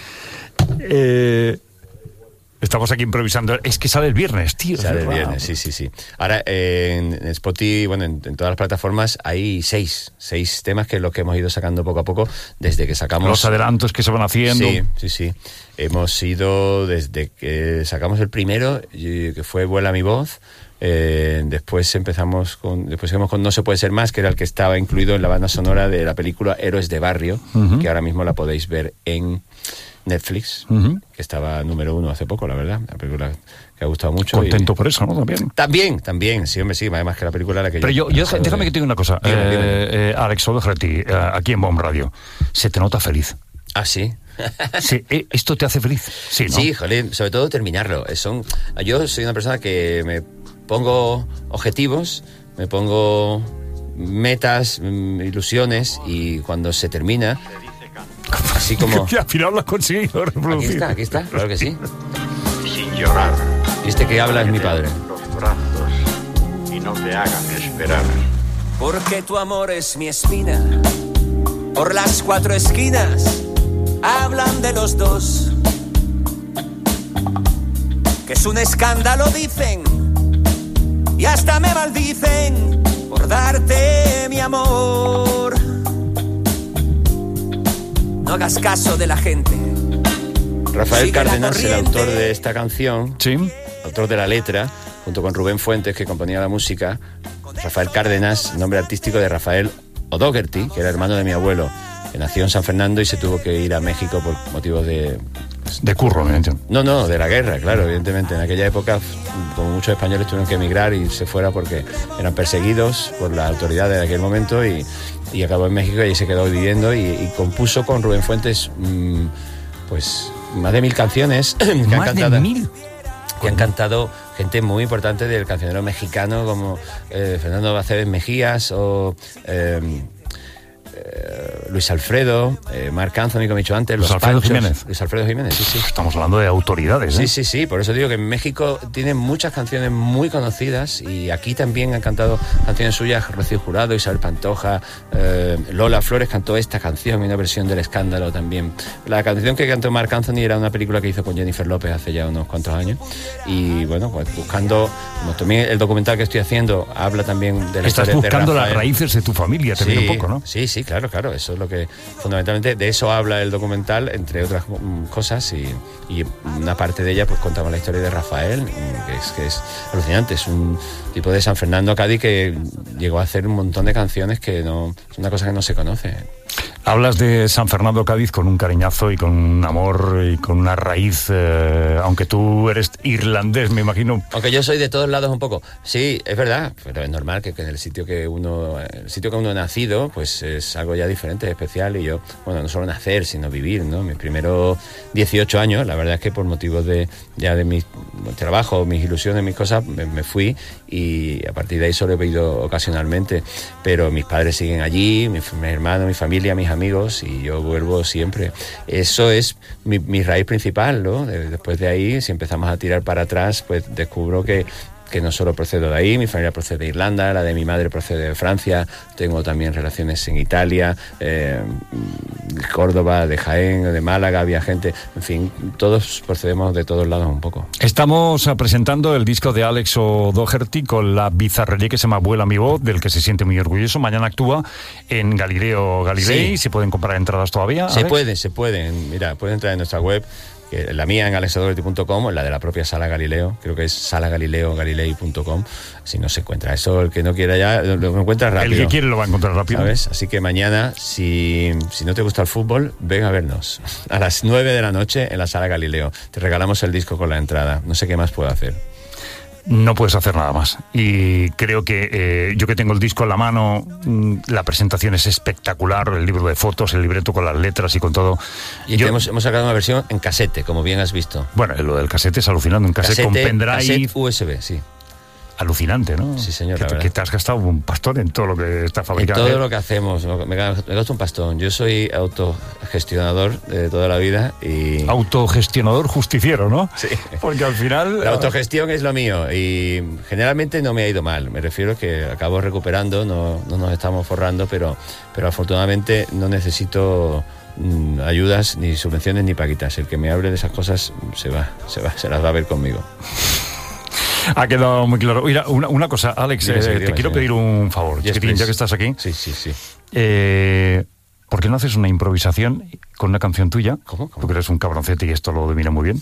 Eh, estamos aquí improvisando. Es que sale el viernes, tío. Sale el Wow. viernes, sí, sí, sí. Ahora, eh, en en Spotify, bueno, en, en todas las plataformas hay seis, seis temas que es lo que hemos ido sacando poco a poco desde que sacamos... Los adelantos que se van haciendo. Sí, sí, sí. Hemos ido desde que sacamos el primero, y- que fue Vuela mi voz. Eh, después empezamos con después seguimos con No se puede ser más, que era el que estaba incluido en la banda sonora de la película Héroes de Barrio, Ujú. que ahora mismo la podéis ver en Netflix, Ujú. que estaba número uno hace poco, la verdad. La película que ha gustado mucho. Contento y- por eso, ¿no? También. También, también, sí, hombre, sí, además que la película era la que Pero yo, yo déjame que te diga una cosa. Dígame, Eh, dígame. eh, Alex O'Doherty, eh, aquí en Bomb Radio. Se te nota feliz. Ah, sí. Sí, eh, ¿esto te hace feliz? Sí, ¿no? Sí, jolín, sobre todo terminarlo. Eh, Son, yo soy una persona que me pongo objetivos, me pongo metas, mm, ilusiones, y cuando se termina, así como... Que al final lo has conseguido Aquí reproducir. está, aquí está, claro que sí. Sin llorar. Y este que habla es mi padre. Los brazos y no te hagan esperar. Porque tu amor es mi espina. Por las cuatro esquinas hablan de los dos. Que es un escándalo, dicen. Y hasta me maldicen por darte mi amor. No hagas caso de la gente. Rafael Sigue la Cárdenas, el corriente. autor de esta canción, Sí. autor de la letra, junto con Rubén Fuentes, que componía la música. Rafael Cárdenas, nombre artístico de Rafael O'Doherty, que era hermano de mi abuelo, que nació en San Fernando y se tuvo que ir a México por motivos de... De curro, me entiendo. No, no, de la guerra, claro, evidentemente. En aquella época, como muchos españoles tuvieron que emigrar y se fuera porque eran perseguidos por las autoridades de aquel momento, y, y acabó en México y ahí se quedó viviendo, y, y compuso con Rubén Fuentes mmm, pues más de mil canciones que han Más cantado, de mil. que han cantado gente muy importante del cancionero mexicano, como eh, Fernando Bacebes Mejías o eh, eh, Luis Alfredo, eh, Marc Anthony, como he dicho antes, Luis Los Alfredo Panchos. Jiménez. Luis Alfredo Jiménez, sí, sí. Estamos hablando de autoridades, ¿eh? Sí, sí, sí, por eso digo que en México tienen muchas canciones muy conocidas, y aquí también han cantado canciones suyas Rocío Jurado, Isabel Pantoja, eh, Lola Flores cantó esta canción y una versión del Escándalo también. La canción que cantó Marc Anthony era una película que hizo con Jennifer López hace ya unos cuantos años, y bueno, pues buscando, como también el documental que estoy haciendo habla también de la Estás historia de buscando las Rafael. raíces de tu familia también Sí, un poco, ¿no? Sí, sí, claro, claro. Eso es lo que fundamentalmente de eso habla el documental, entre otras mm, cosas, y, y una parte de ella pues contaba la historia de Rafael, mm, que es, que es alucinante. Es un tipo de San Fernando, Cádiz, que llegó a hacer un montón de canciones que no es una cosa que no se conoce. Hablas de San Fernando, Cádiz, con un cariñazo y con un amor y con una raíz, eh, aunque tú eres irlandés, me imagino. Aunque yo soy de todos lados un poco. Sí, es verdad, pero es normal que, que en el sitio que uno el sitio que uno ha nacido, pues es algo ya diferente, especial. Y yo, bueno, no solo nacer, sino vivir, ¿no? Mis primeros dieciocho años, la verdad es que por motivos de ya de mi trabajo, mis ilusiones, mis cosas, me, me fui, y a partir de ahí solo he ido ocasionalmente. Pero mis padres siguen allí, mi, mi hermano, mi familia, mis amigos, y yo vuelvo siempre. Eso es mi, mi raíz principal, ¿no? Después de ahí, si empezamos a tirar para atrás, pues descubro que que no solo procedo de ahí, mi familia procede de Irlanda, la de mi madre procede de Francia, tengo también relaciones en Italia, eh, de Córdoba, de Jaén, de Málaga, había gente, en fin, todos procedemos de todos lados un poco. Estamos eh, presentando el disco de Alex O'Doherty con la bizarrería que se llama Vuela mi voz, del que se siente muy orgulloso. Mañana actúa en Galileo Galilei. Sí. ¿Se pueden comprar entradas todavía, Se Alex? puede, se pueden. Mira, pueden entrar en nuestra web, que la mía en alex o'doherty punto com, o en la de la propia Sala Galileo, creo que es sala galileo galilei punto com. Si no se encuentra eso, el que no quiera ya lo, lo encuentra rápido. El que quiere lo va a encontrar rápido. ¿Sabes? Así que mañana, si, si no te gusta el fútbol, ven a vernos a las nueve de la noche en la Sala Galileo. Te regalamos el disco con la entrada. No sé qué más puedo hacer. No puedes hacer nada más. Y creo que eh, yo que tengo el disco en la mano, mm, la presentación es espectacular, el libro de fotos, el libreto con las letras y con todo. Y Yo- hemos, hemos sacado una versión en casete, como bien has visto. Bueno, lo del casete es alucinante, un casete, con pendrive. Casete U S B, sí. Alucinante, ¿no? Sí, señor, Que, la te- verdad. que te has gastado un pastón en todo lo que está En fabricado. todo lo que hacemos, me, me gasto un pastón. Yo soy autogestionador de toda la vida y... Autogestionador justiciero, ¿no? Sí. Porque al final... La autogestión es lo mío y generalmente no me ha ido mal. Me refiero que acabo recuperando, no, no nos estamos forrando, pero, pero afortunadamente no necesito mm, ayudas, ni subvenciones, ni paguitas. El que me hable de esas cosas se va, se va, se las va a ver conmigo. Ha quedado muy claro. Mira, una, una cosa, Alex, Dime, eh, sí, te dime, quiero sí. pedir un favor, Yes, chiquitín, please. ya que estás aquí. Sí, sí, sí. Eh, ¿Por qué no haces una improvisación con una canción tuya? ¿Cómo? ¿Cómo? Tú que eres un cabroncete y esto lo domina muy bien.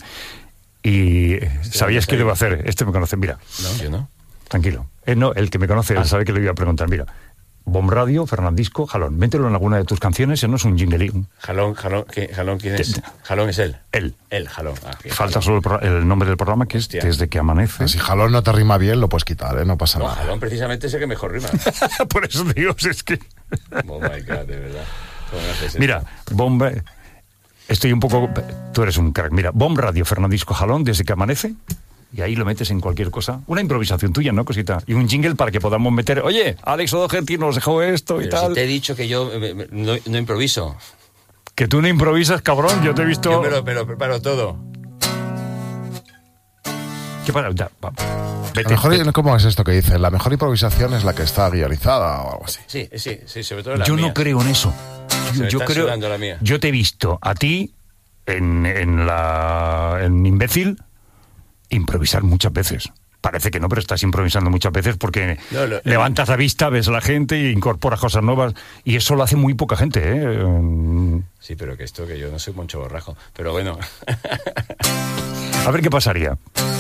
Y sabías que ahí. lo iba a hacer. Este me conoce. Mira, No, yo no. tranquilo. Eh, no, el que me conoce Ah. sabe que le iba a preguntar. Mira, Bomb Radio, Fernandisco, Jalón. Mételo en alguna de tus canciones, no es un jinglín. Jalón, Jalón, ¿qué- Jalón ¿quién es? ¿Qué? Jalón es él. Él. Él, Jalón. Ah, bien, Falta Jalón. solo el, pro- el nombre del programa, que es Hostia. Desde que amanece. Si jalón no te rima bien, lo puedes quitar, ¿eh? No pasa No, nada. Jalón precisamente es el que mejor rima. Por eso digo, es que... Oh my God, de verdad. ¿Cómo haces esto? Mira, Bomba... Estoy un poco... Tú eres un crack. Mira, Bomb Radio, Fernandisco, Jalón, Desde que amanece. y ahí lo metes en cualquier cosa. Una improvisación tuya, ¿no, cosita? Y un jingle para que podamos meter, oye, Alex O'Doherty nos dejó esto y Pero tal. si te he dicho que yo eh, no, no improviso. Que tú no improvisas, cabrón, yo te he visto... Yo me lo, me lo preparo todo. ¿Qué para? Ya, va. La mejor, ¿cómo es esto que dice? La mejor improvisación es la que está guionizada o algo así. Sí, sí, sí, sobre todo la Yo mía. no creo en eso. Se Yo, me yo está creo. sudando la mía. Yo te he visto a ti en, en la en Imbécil improvisar muchas veces. Parece que no, pero estás improvisando muchas veces porque No, lo- levantas la vista, ves a la gente e incorporas cosas nuevas. Y eso lo hace muy poca gente, ¿eh? Sí, pero que esto, que yo no soy Moncho Borrajo. Pero bueno. A ver qué pasaría.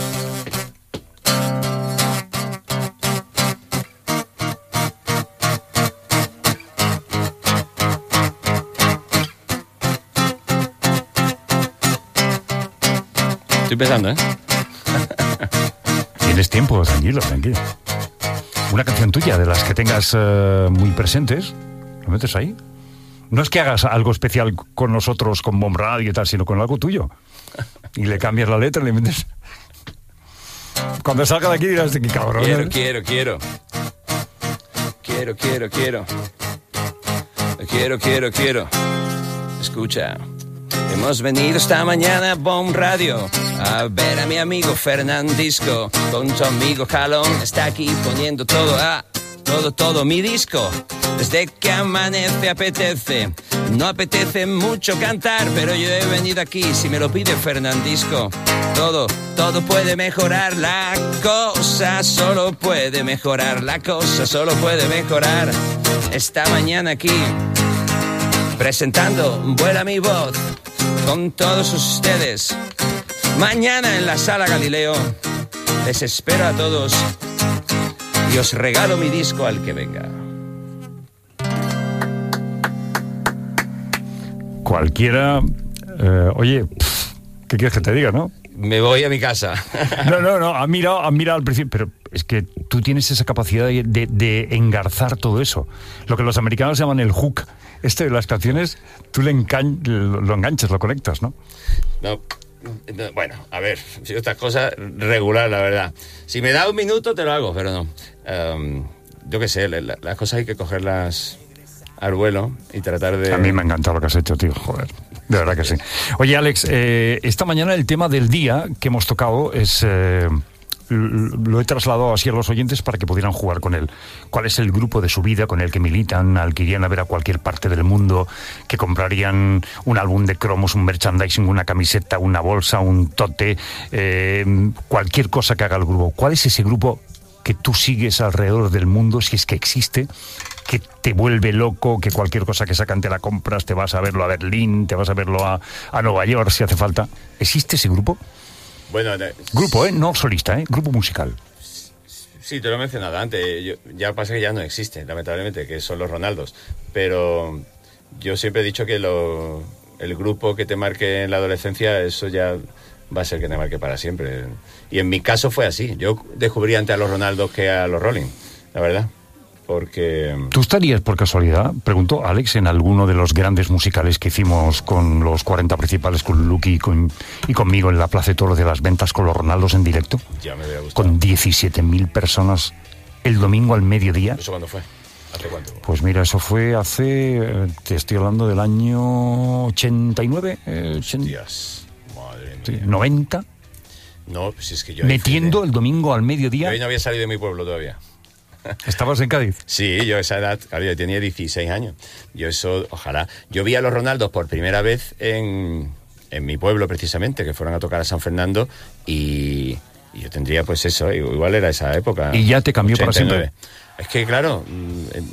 Estoy pensando, ¿eh? Tienes tiempo, tranquilo, tranquilo. Una canción tuya, de las que tengas eh, muy presentes, ¿lo metes ahí? No es que hagas algo especial con nosotros, con Bomb Radio y tal, sino con algo tuyo. Y le cambias la letra y le metes... Cuando salga de aquí dirás, qué cabrón. Quiero, ¿eh? quiero, quiero. Quiero, quiero, quiero. Quiero, quiero, quiero. Escucha. Hemos venido esta mañana a Bomb Radio a ver a mi amigo Fernandisco con tu amigo Jalón. Está aquí poniendo todo a todo, todo mi disco. Desde que amanece apetece. No apetece mucho cantar, pero yo he venido aquí si me lo pide Fernandisco. Todo, todo puede mejorar la cosa, solo puede mejorar la cosa, solo puede mejorar. Esta mañana aquí presentando Vuela mi voz con todos ustedes. Mañana en la Sala Galileo les espero a todos y os regalo mi disco al que venga. Cualquiera... eh, oye, pff, ¿qué quieres que te diga, no? Me voy a mi casa. No, no, no, has mirado, has mirado al principio, pero es que tú tienes esa capacidad de, de, de engarzar todo eso. Lo que los americanos llaman el hook. Este de las canciones, tú le engan- lo, lo enganchas, lo conectas, ¿no? No, no, bueno, a ver, si estas cosas regular, la verdad. Si me da un minuto te lo hago, pero no. Um, yo qué sé, la- la- las cosas hay que cogerlas al vuelo y tratar de... A mí me ha encantado lo que has hecho, tío, joder. De verdad que sí. Oye, Alex, eh, esta mañana el tema del día que hemos tocado es... Eh, lo he trasladado así a los oyentes para que pudieran jugar con él. ¿Cuál es el grupo de su vida con el que militan, al que irían a ver a cualquier parte del mundo, que comprarían un álbum de cromos, un merchandising, una camiseta, una bolsa, un tote, eh, cualquier cosa que haga el grupo? ¿Cuál es ese grupo que tú sigues alrededor del mundo, si es que existe, que te vuelve loco, que cualquier cosa que sacan te la compras, te vas a verlo a Berlín, te vas a verlo a, a Nueva York si hace falta? ¿Existe ese grupo? Bueno, de- Grupo, ¿eh? No solista, ¿eh? Grupo musical. sí, te lo he mencionado antes. Yo, ya pasa que ya no existe, lamentablemente, que son los Ronaldos. Pero yo siempre he dicho que lo, el grupo que te marque en la adolescencia, eso ya va a ser que te marque para siempre. Y en mi caso fue así. Yo descubrí antes a los Ronaldos que a los Rolling, la verdad. Porque... ¿Tú estarías, por casualidad, pregunto, Alex, en alguno de los grandes musicales que hicimos con los cuarenta principales, con Lucky y, con, y conmigo en la Plaza de Toros de las Ventas con los Ronaldos en directo? Ya me hubiera gustado. Con diecisiete mil personas el domingo al mediodía. ¿Eso cuándo fue? ¿Hace cuánto? Pues mira, eso fue hace, eh, te estoy hablando del año ochenta y nueve, eh, ochenta, Días. Madre mía. sí, noventa, No, pues es que yo... ahí fui metiendo de- el domingo al Yo mediodía. ahí no había salido de mi pueblo todavía. ¿Estabas en Cádiz? Sí, yo a esa edad, claro, yo tenía dieciséis años. Yo eso, ojalá. Yo vi a los Ronaldos por primera vez en, en mi pueblo, precisamente, que fueron a tocar a San Fernando y, y yo tendría, pues eso, igual era esa época. Y ya te cambió para ochenta y nueve. siempre. Es que, claro, mm, eh,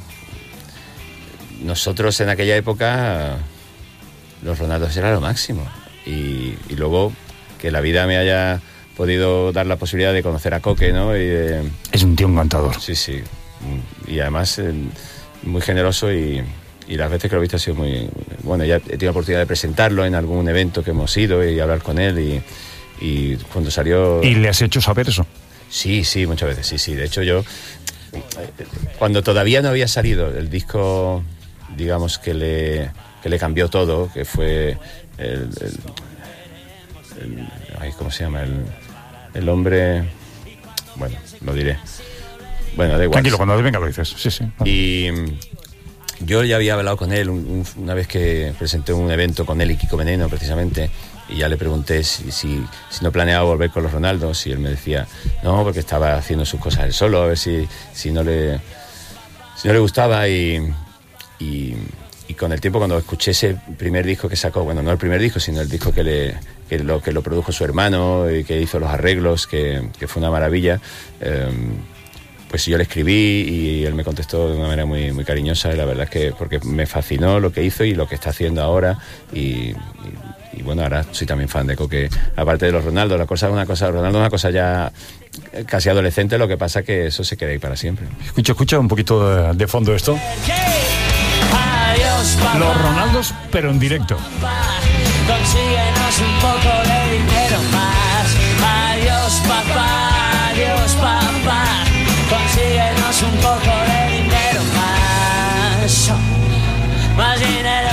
nosotros en aquella época, los Ronaldos era lo máximo. Y, y luego que la vida me haya podido dar la posibilidad de conocer a Coque, ¿no? Y de, Es un tío encantador. Sí, sí. Y además eh, muy generoso y, y las veces que lo he visto ha sido muy... Bueno, ya he tenido la oportunidad de presentarlo en algún evento que hemos ido y hablar con él y, y cuando salió... ¿Y le has hecho saber eso? Sí, sí, muchas veces, sí, sí. De hecho yo, cuando todavía no había salido el disco, digamos, que le, que le cambió todo, que fue el... el- el- ay, ¿cómo se llama? El... el hombre... Bueno, lo diré. Bueno, da igual. Tranquilo, cuando venga lo dices. Sí, sí. Y yo ya había hablado con él un, un, una vez que presenté un evento con él y Kiko Veneno, precisamente, y ya le pregunté si, si, si no planeaba volver con los Ronaldos, y él me decía, no, porque estaba haciendo sus cosas él solo, a ver si, si, no, le, si no le gustaba. Y, y, y con el tiempo, cuando escuché ese primer disco que sacó, bueno, no el primer disco, sino el disco que, le, que, lo, que lo produjo su hermano y que hizo los arreglos, que, que fue una maravilla, eh, pues yo le escribí y él me contestó de una manera muy, muy cariñosa, y la verdad es que porque me fascinó lo que hizo y lo que está haciendo ahora, y, y, y bueno, ahora soy también fan de Coque, aparte de los Ronaldo. La cosa es una cosa, Ronaldo es una cosa ya casi adolescente, lo que pasa que eso se queda ahí para siempre. Escucha, escucha un poquito de, de fondo esto. Adiós, papá. Los Ronaldos, pero en directo. Consíguenos un poco de dinero más. Adiós, papá. Adiós, papá. Consíguenos un poco de dinero más. Más dinero.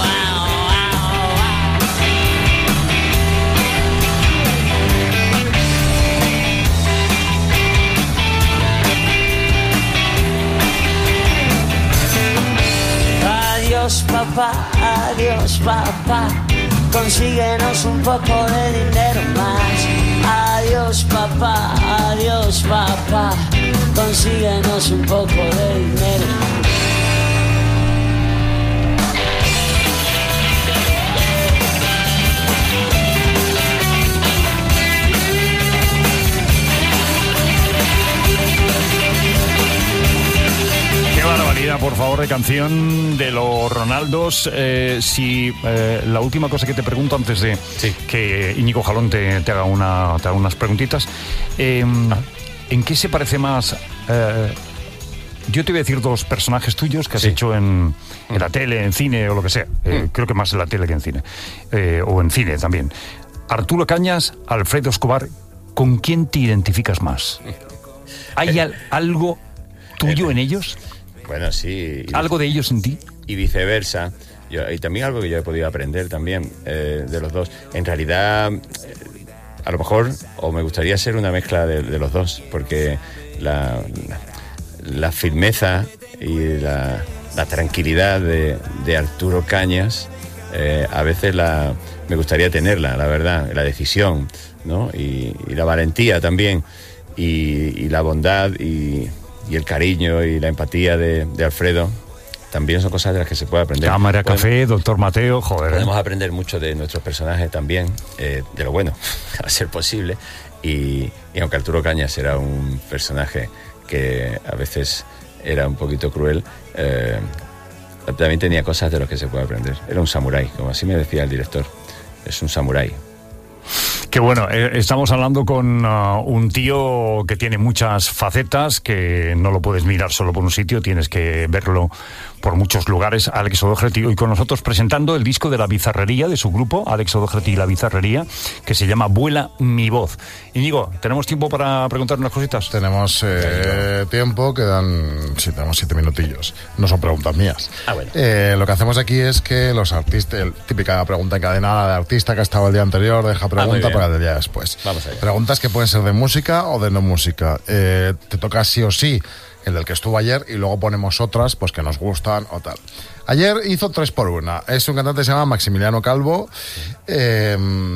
Adiós, papá, adiós, papá, consíguenos un poco de dinero más. Adiós, papá, adiós, papá, consíguenos un poco de dinero más. Qué barbaridad, por favor, de canción de los Ronaldos. Eh, si eh, la última cosa que te pregunto antes de sí. que Íñigo Jalón te, te, haga una, te haga unas preguntitas, eh, ah. ¿en qué se parece más? Eh, yo te voy a decir dos personajes tuyos que has sí. hecho en, en la tele, en cine o lo que sea. Eh, mm. Creo que más en la tele que en cine. Eh, o en cine también. Arturo Cañas, Alfredo Escobar, ¿con quién te identificas más? ¿Hay al, algo tuyo en ellos? Bueno, sí. ¿Algo de ellos en ti? Y viceversa. Yo, y también algo que yo he podido aprender también eh, de los dos. En realidad, eh, a lo mejor, o me gustaría ser una mezcla de, de los dos, porque la, la firmeza y la, la tranquilidad de, de Arturo Cañas, eh, a veces la, me gustaría tenerla, la verdad, la decisión, ¿no? Y, y la valentía también, y, y la bondad y... y el cariño y la empatía de, de Alfredo también son cosas de las que se puede aprender. Cámara, podemos, café, doctor Mateo, joder. Podemos ¿eh? aprender mucho de nuestros personajes también, eh, de lo bueno, a ser posible. Y, y aunque Arturo Cañas era un personaje que a veces era un poquito cruel, eh, también tenía cosas de las que se puede aprender. Era un samurái, como así me decía el director. Es un samurái. Que bueno, eh, estamos hablando con uh, un tío que tiene muchas facetas, que no lo puedes mirar solo por un sitio, tienes que verlo por muchos lugares. Alex O'Doherty hoy con nosotros presentando el disco de La Bizarrería, de su grupo, Alex O'Doherty y La Bizarrería, que se llama Vuela mi voz. Íñigo, ¿tenemos tiempo para preguntar unas cositas? Tenemos eh, tiempo, quedan, sí, tenemos siete minutillos. No son preguntas mías. Ah, bueno. Eh, lo que hacemos aquí es que los artistas, el, típica pregunta encadenada de artista que ha estado el día anterior, deja pregunta ah, para el día después. Vamos allá. Preguntas que pueden ser de música o de no música. Eh, te toca sí o sí el del que estuvo ayer, y luego ponemos otras pues que nos gustan o tal. Ayer hizo tres por una. Es un cantante que se llama Maximiliano Calvo. Eh,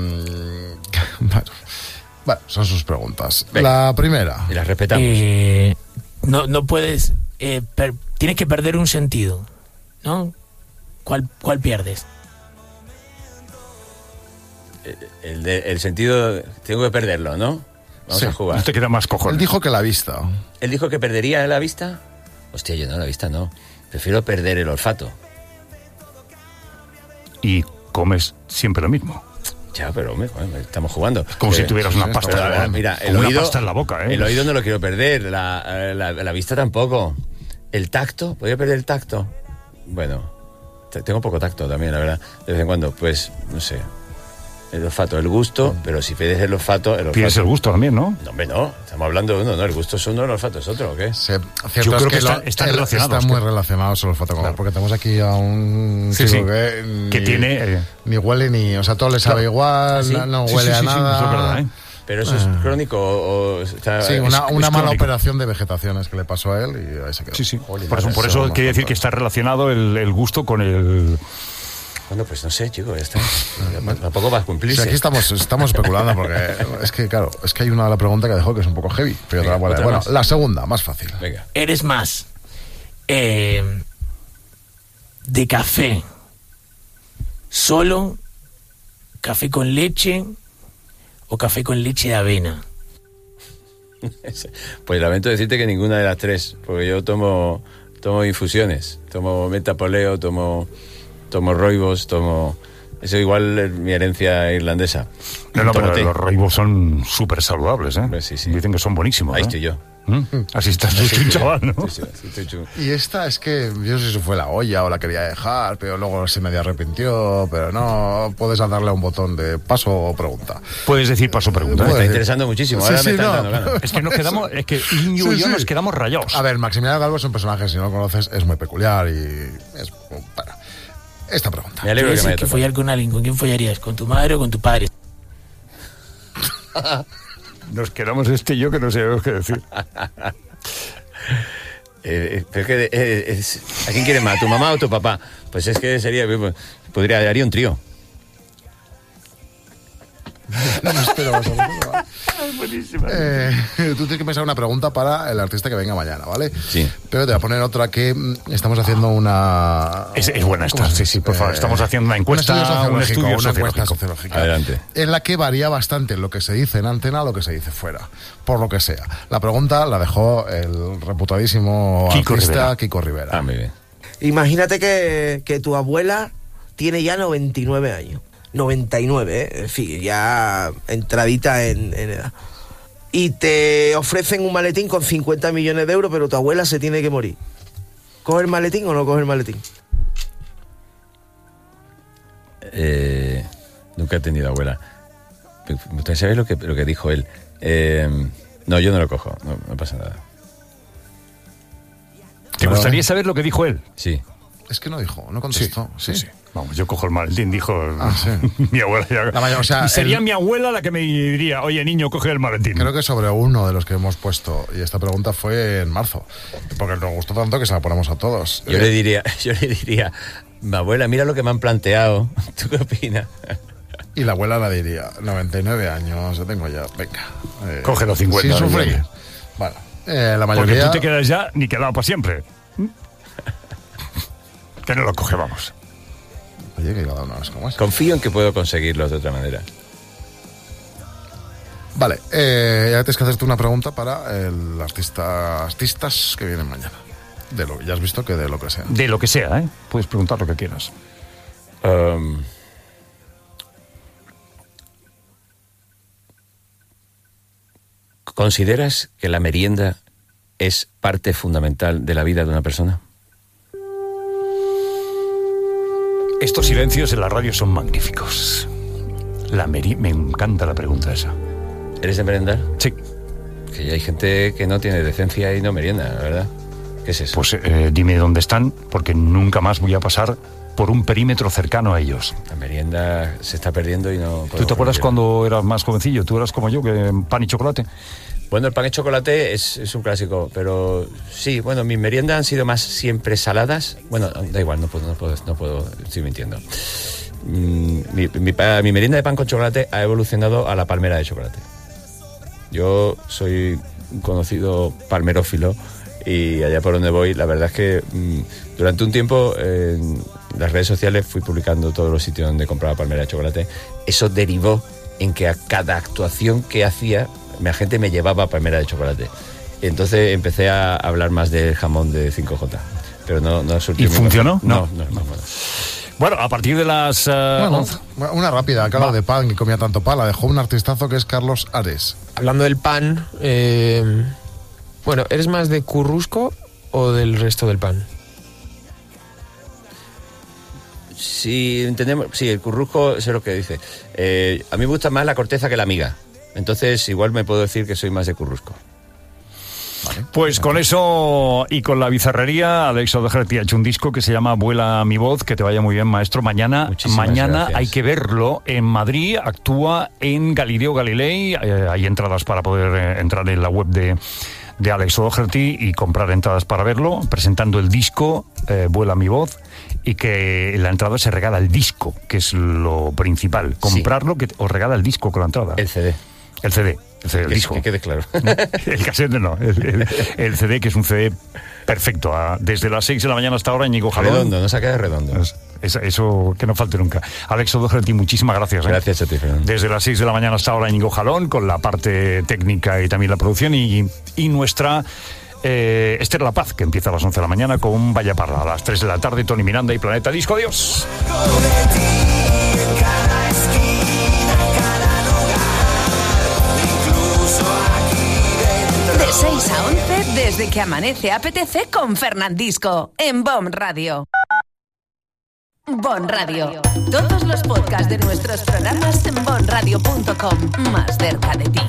bueno, bueno, son sus preguntas. Venga. La primera. Y las respetamos. Eh, no, no puedes... Eh, per, tienes que perder un sentido, ¿no? ¿Cuál, cuál pierdes? El, de, el sentido... Tengo que perderlo, ¿no? Vamos sí. a jugar. No te queda más cojones. Él dijo que la vista. ¿Él dijo que perdería la vista? Hostia, yo no, la vista no. Prefiero perder el olfato. Y comes siempre lo mismo. Ya, pero hombre, estamos jugando. Como eh, si tuvieras sí, una pasta, pero, la, mira, el una oído, pasta en la boca, ¿eh? El oído no lo quiero perder, la, la, la vista tampoco. El tacto, ¿podría perder el tacto? Bueno, tengo poco tacto también, la verdad. De vez en cuando, pues, no sé. El olfato, el gusto, pero si pides el olfato... El olfato pides el gusto también, ¿no? No, hombre, no. Estamos hablando de uno, ¿no? El gusto es uno, el olfato es otro, ¿o qué? Sí, yo creo es que, que está, lo, están relacionados. Están muy relacionados el olfato, claro. Porque tenemos aquí a un sí, chico sí. que... Ni, que tiene... Eh, ni huele ni... O sea, todo le sabe claro. igual, ¿Ah, sí? no sí, huele sí, a sí, nada... Sí, eso es verdad, ¿eh? Pero eso es Ah. crónico o, o está, Sí, es- una, es una mala crónico. operación de vegetaciones que le pasó a él y ahí se quedó. Sí, sí. Jolín, Por eso, por eso vamos quiere a decir que está relacionado el, el gusto con el... Bueno, pues no sé, chico, ya está. Tampoco va a Sí, cumplirse. aquí estamos, estamos especulando porque es que, claro, es que hay una de la pregunta que dejó que es un poco heavy. Pero Venga, otra buena. otra Bueno, más. la segunda, más fácil. Venga. ¿Eres más eh, de café solo, café con leche o café con leche de avena? Pues lamento decirte que ninguna de las tres, porque yo tomo tomo infusiones, tomo metapoleo, tomo tomo roibos, tomo... Eso igual es mi herencia irlandesa. No, no, Tomo pero té. los roibos son súper saludables, ¿eh? Pues sí, sí. Dicen que son buenísimos. Ahí ¿eh? estoy yo. ¿Mm? Así estás tú, un chaval, ¿no? Sí, sí, sí, estoy chu- Y esta es que yo no sé si fue la olla o la quería dejar, pero luego se medio arrepintió, pero no, puedes darle a un botón de paso o pregunta. Puedes decir paso pregunta. Me ¿eh? está interesando muchísimo. Ahora Sí, me sí, están no. dando ganas. Es que nos quedamos, es que Iñigo Sí, y yo sí. nos quedamos rayados. A ver, Maximiliano Calvo es un personaje, si no lo conoces, es muy peculiar y es... Bueno, esta pregunta. Me alegro que me ¿Tienes haya que tocado. follar con alguien? ¿Con quién follarías? ¿Con tu madre o con tu padre? Nos quedamos este y yo que no sabemos qué decir. Eh, eh, pero es que, eh, es- ¿a quién quieres más? ¿A tu mamá o tu papá? Pues es que sería... Podría, haría un trío. No me esperaba esa pregunta. Eh, tú tienes que pensar una pregunta para el artista que venga mañana, ¿vale? Sí. Pero te voy a poner otra que mm, estamos haciendo una... Es, es buena esta, ¿cómo se sí, dice? sí, por favor. Eh, Estamos haciendo una encuesta, un estudio un sociológico, estudio una encuesta sociológico. sociológica. Adelante. En la que varía bastante lo que se dice en antena a lo que se dice fuera, por lo que sea. La pregunta la dejó el reputadísimo Kiko artista Rivera. Kiko Rivera. Ah, muy bien. Imagínate que, que tu abuela tiene ya noventa y nueve años. noventa y nueve, ¿eh? En fin, ya entradita en, en edad. Y te ofrecen un maletín con cincuenta millones de euros, pero tu abuela se tiene que morir. ¿Coge el maletín o no coge el maletín? Eh, nunca he tenido abuela. ¿Ustedes saben lo que, lo que dijo él? Eh, no, yo no lo cojo. No, no pasa nada. ¿Te gustaría saber lo que dijo él? Sí. Es que no dijo, no contestó. Sí, sí, sí. Vamos, yo cojo el maletín, dijo Ah, sí. mi abuela. Ya. La mayor- o sea, Sería el- mi abuela la que me diría, oye, niño, coge el maletín. Creo que sobre uno de los que hemos puesto, y esta pregunta fue en marzo, porque nos gustó tanto que se la ponemos a todos. Yo Eh, le diría, yo le diría, mi abuela, mira lo que me han planteado. ¿Tú qué opinas? Y la abuela la diría, noventa y nueve años, yo tengo ya, venga. Eh, Coge los cincuenta. Sin sufrir. millones. Bueno, eh, la Porque mayoría... tú te quedas ya ni quedado para siempre. Que no lo coge, vamos. Oye, que cada uno es como es. Confío en que puedo conseguirlo de otra manera. Vale, eh, ya tienes que hacerte una pregunta para el artista, artistas que vienen mañana. De lo, ya has visto que de lo que sea. De lo que sea, ¿eh? Puedes preguntar lo que quieras. Um, ¿Consideras que la merienda es parte fundamental de la vida de una persona? Estos silencios en la radio son magníficos. La meri me encanta la pregunta esa. ¿Eres de merendar? Sí. Que hay gente que no tiene decencia y no merienda, ¿verdad? ¿Qué es eso? Pues eh, dime dónde están, porque nunca más voy a pasar por un perímetro cercano a ellos. La merienda se está perdiendo y no... ¿Tú te acuerdas cuando eras más jovencillo? ¿Tú eras como yo, que pan y chocolate? Bueno, el pan y chocolate es, es un clásico, pero sí, bueno, mis meriendas han sido más siempre saladas. Bueno, da igual, no puedo, no puedo, no puedo estoy mintiendo. Mm, mi, mi, pa- mi merienda de pan con chocolate ha evolucionado a la palmera de chocolate. Yo soy un conocido palmerófilo y allá por donde voy, la verdad es que mm, durante un tiempo eh, en las redes sociales fui publicando todos los sitios donde compraba palmera de chocolate. Eso derivó en que a cada actuación que hacía, mi agente me llevaba palmera de chocolate. Y entonces empecé a hablar más del jamón de cinco jota. Pero no, no surtió ¿Y muy funcionó? bien. No, No. no, no, no. Bueno, a partir de las... eh, Bueno, once. una rápida, que habla de pan, que comía tanto pan, la dejó un artistazo que es Carlos Ares. Hablando del pan, eh, bueno, ¿eres más de currusco o del resto del pan? Si entendemos, sí, el currusco, sé lo que dice. Eh, a mí me gusta más la corteza que la miga. Entonces, igual me puedo decir que soy más de currusco. Pues con eso y con la bizarrería, Alex O'Doherty ha hecho un disco que se llama Vuela mi voz, que te vaya muy bien, maestro. Mañana, Muchísimas mañana gracias. hay que verlo en Madrid, actúa en Galileo Galilei, eh, hay entradas para poder eh, entrar en la web de, de Alex O'Doherty y comprar entradas para verlo, presentando el disco eh, Vuela mi voz, y que en la entrada se regala el disco, que es lo principal. Comprarlo, que os regala el disco con la entrada. El C D. El C D. El, C D, el Que- disco. que quede claro. El cassette no, el, el- el C D, que es un C D perfecto. Ah, desde las seis de la mañana hasta ahora, Íñigo Jalón. Redondo, no se quede redondo. Es- es- eso que no falte nunca. Alex O'Doherty, muchísimas gracias. ¿eh? Gracias a ti, Fernando. Desde las seis de la mañana hasta ahora, Íñigo Jalón, con la parte técnica y también la producción. Y, y nuestra eh, Esther La Paz, que empieza a las once de la mañana con Vaya Parra. A las tres de la tarde, Tony Miranda y Planeta Disco. Adiós. De seis a once, desde que amanece apetece con Fernandisco, en Bon Radio. Bon Radio. Todos los podcasts de nuestros programas en bon radio punto com. Más cerca de ti.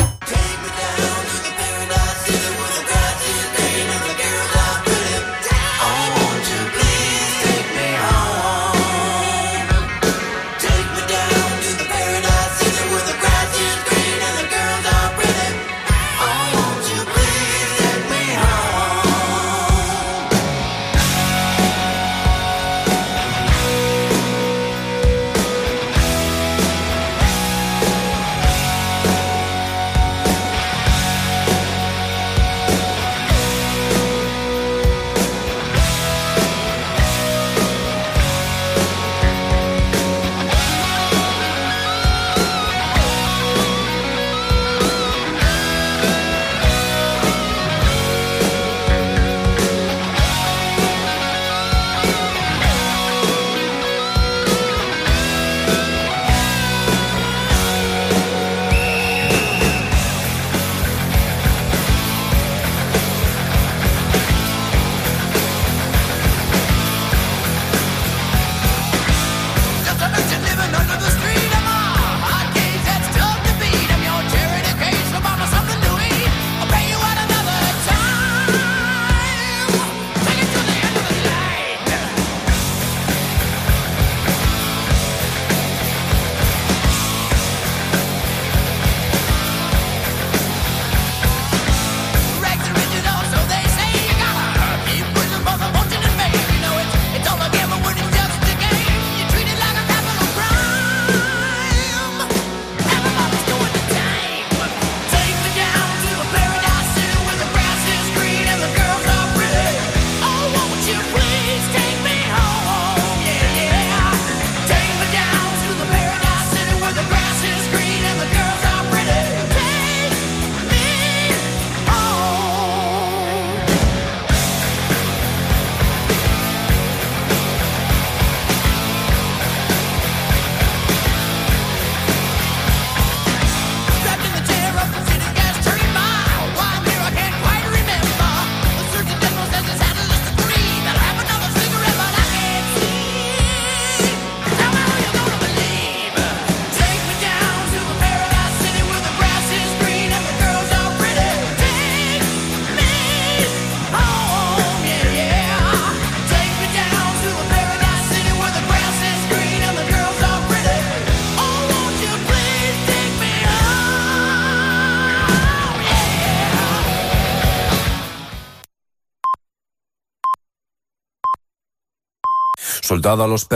Soldado a los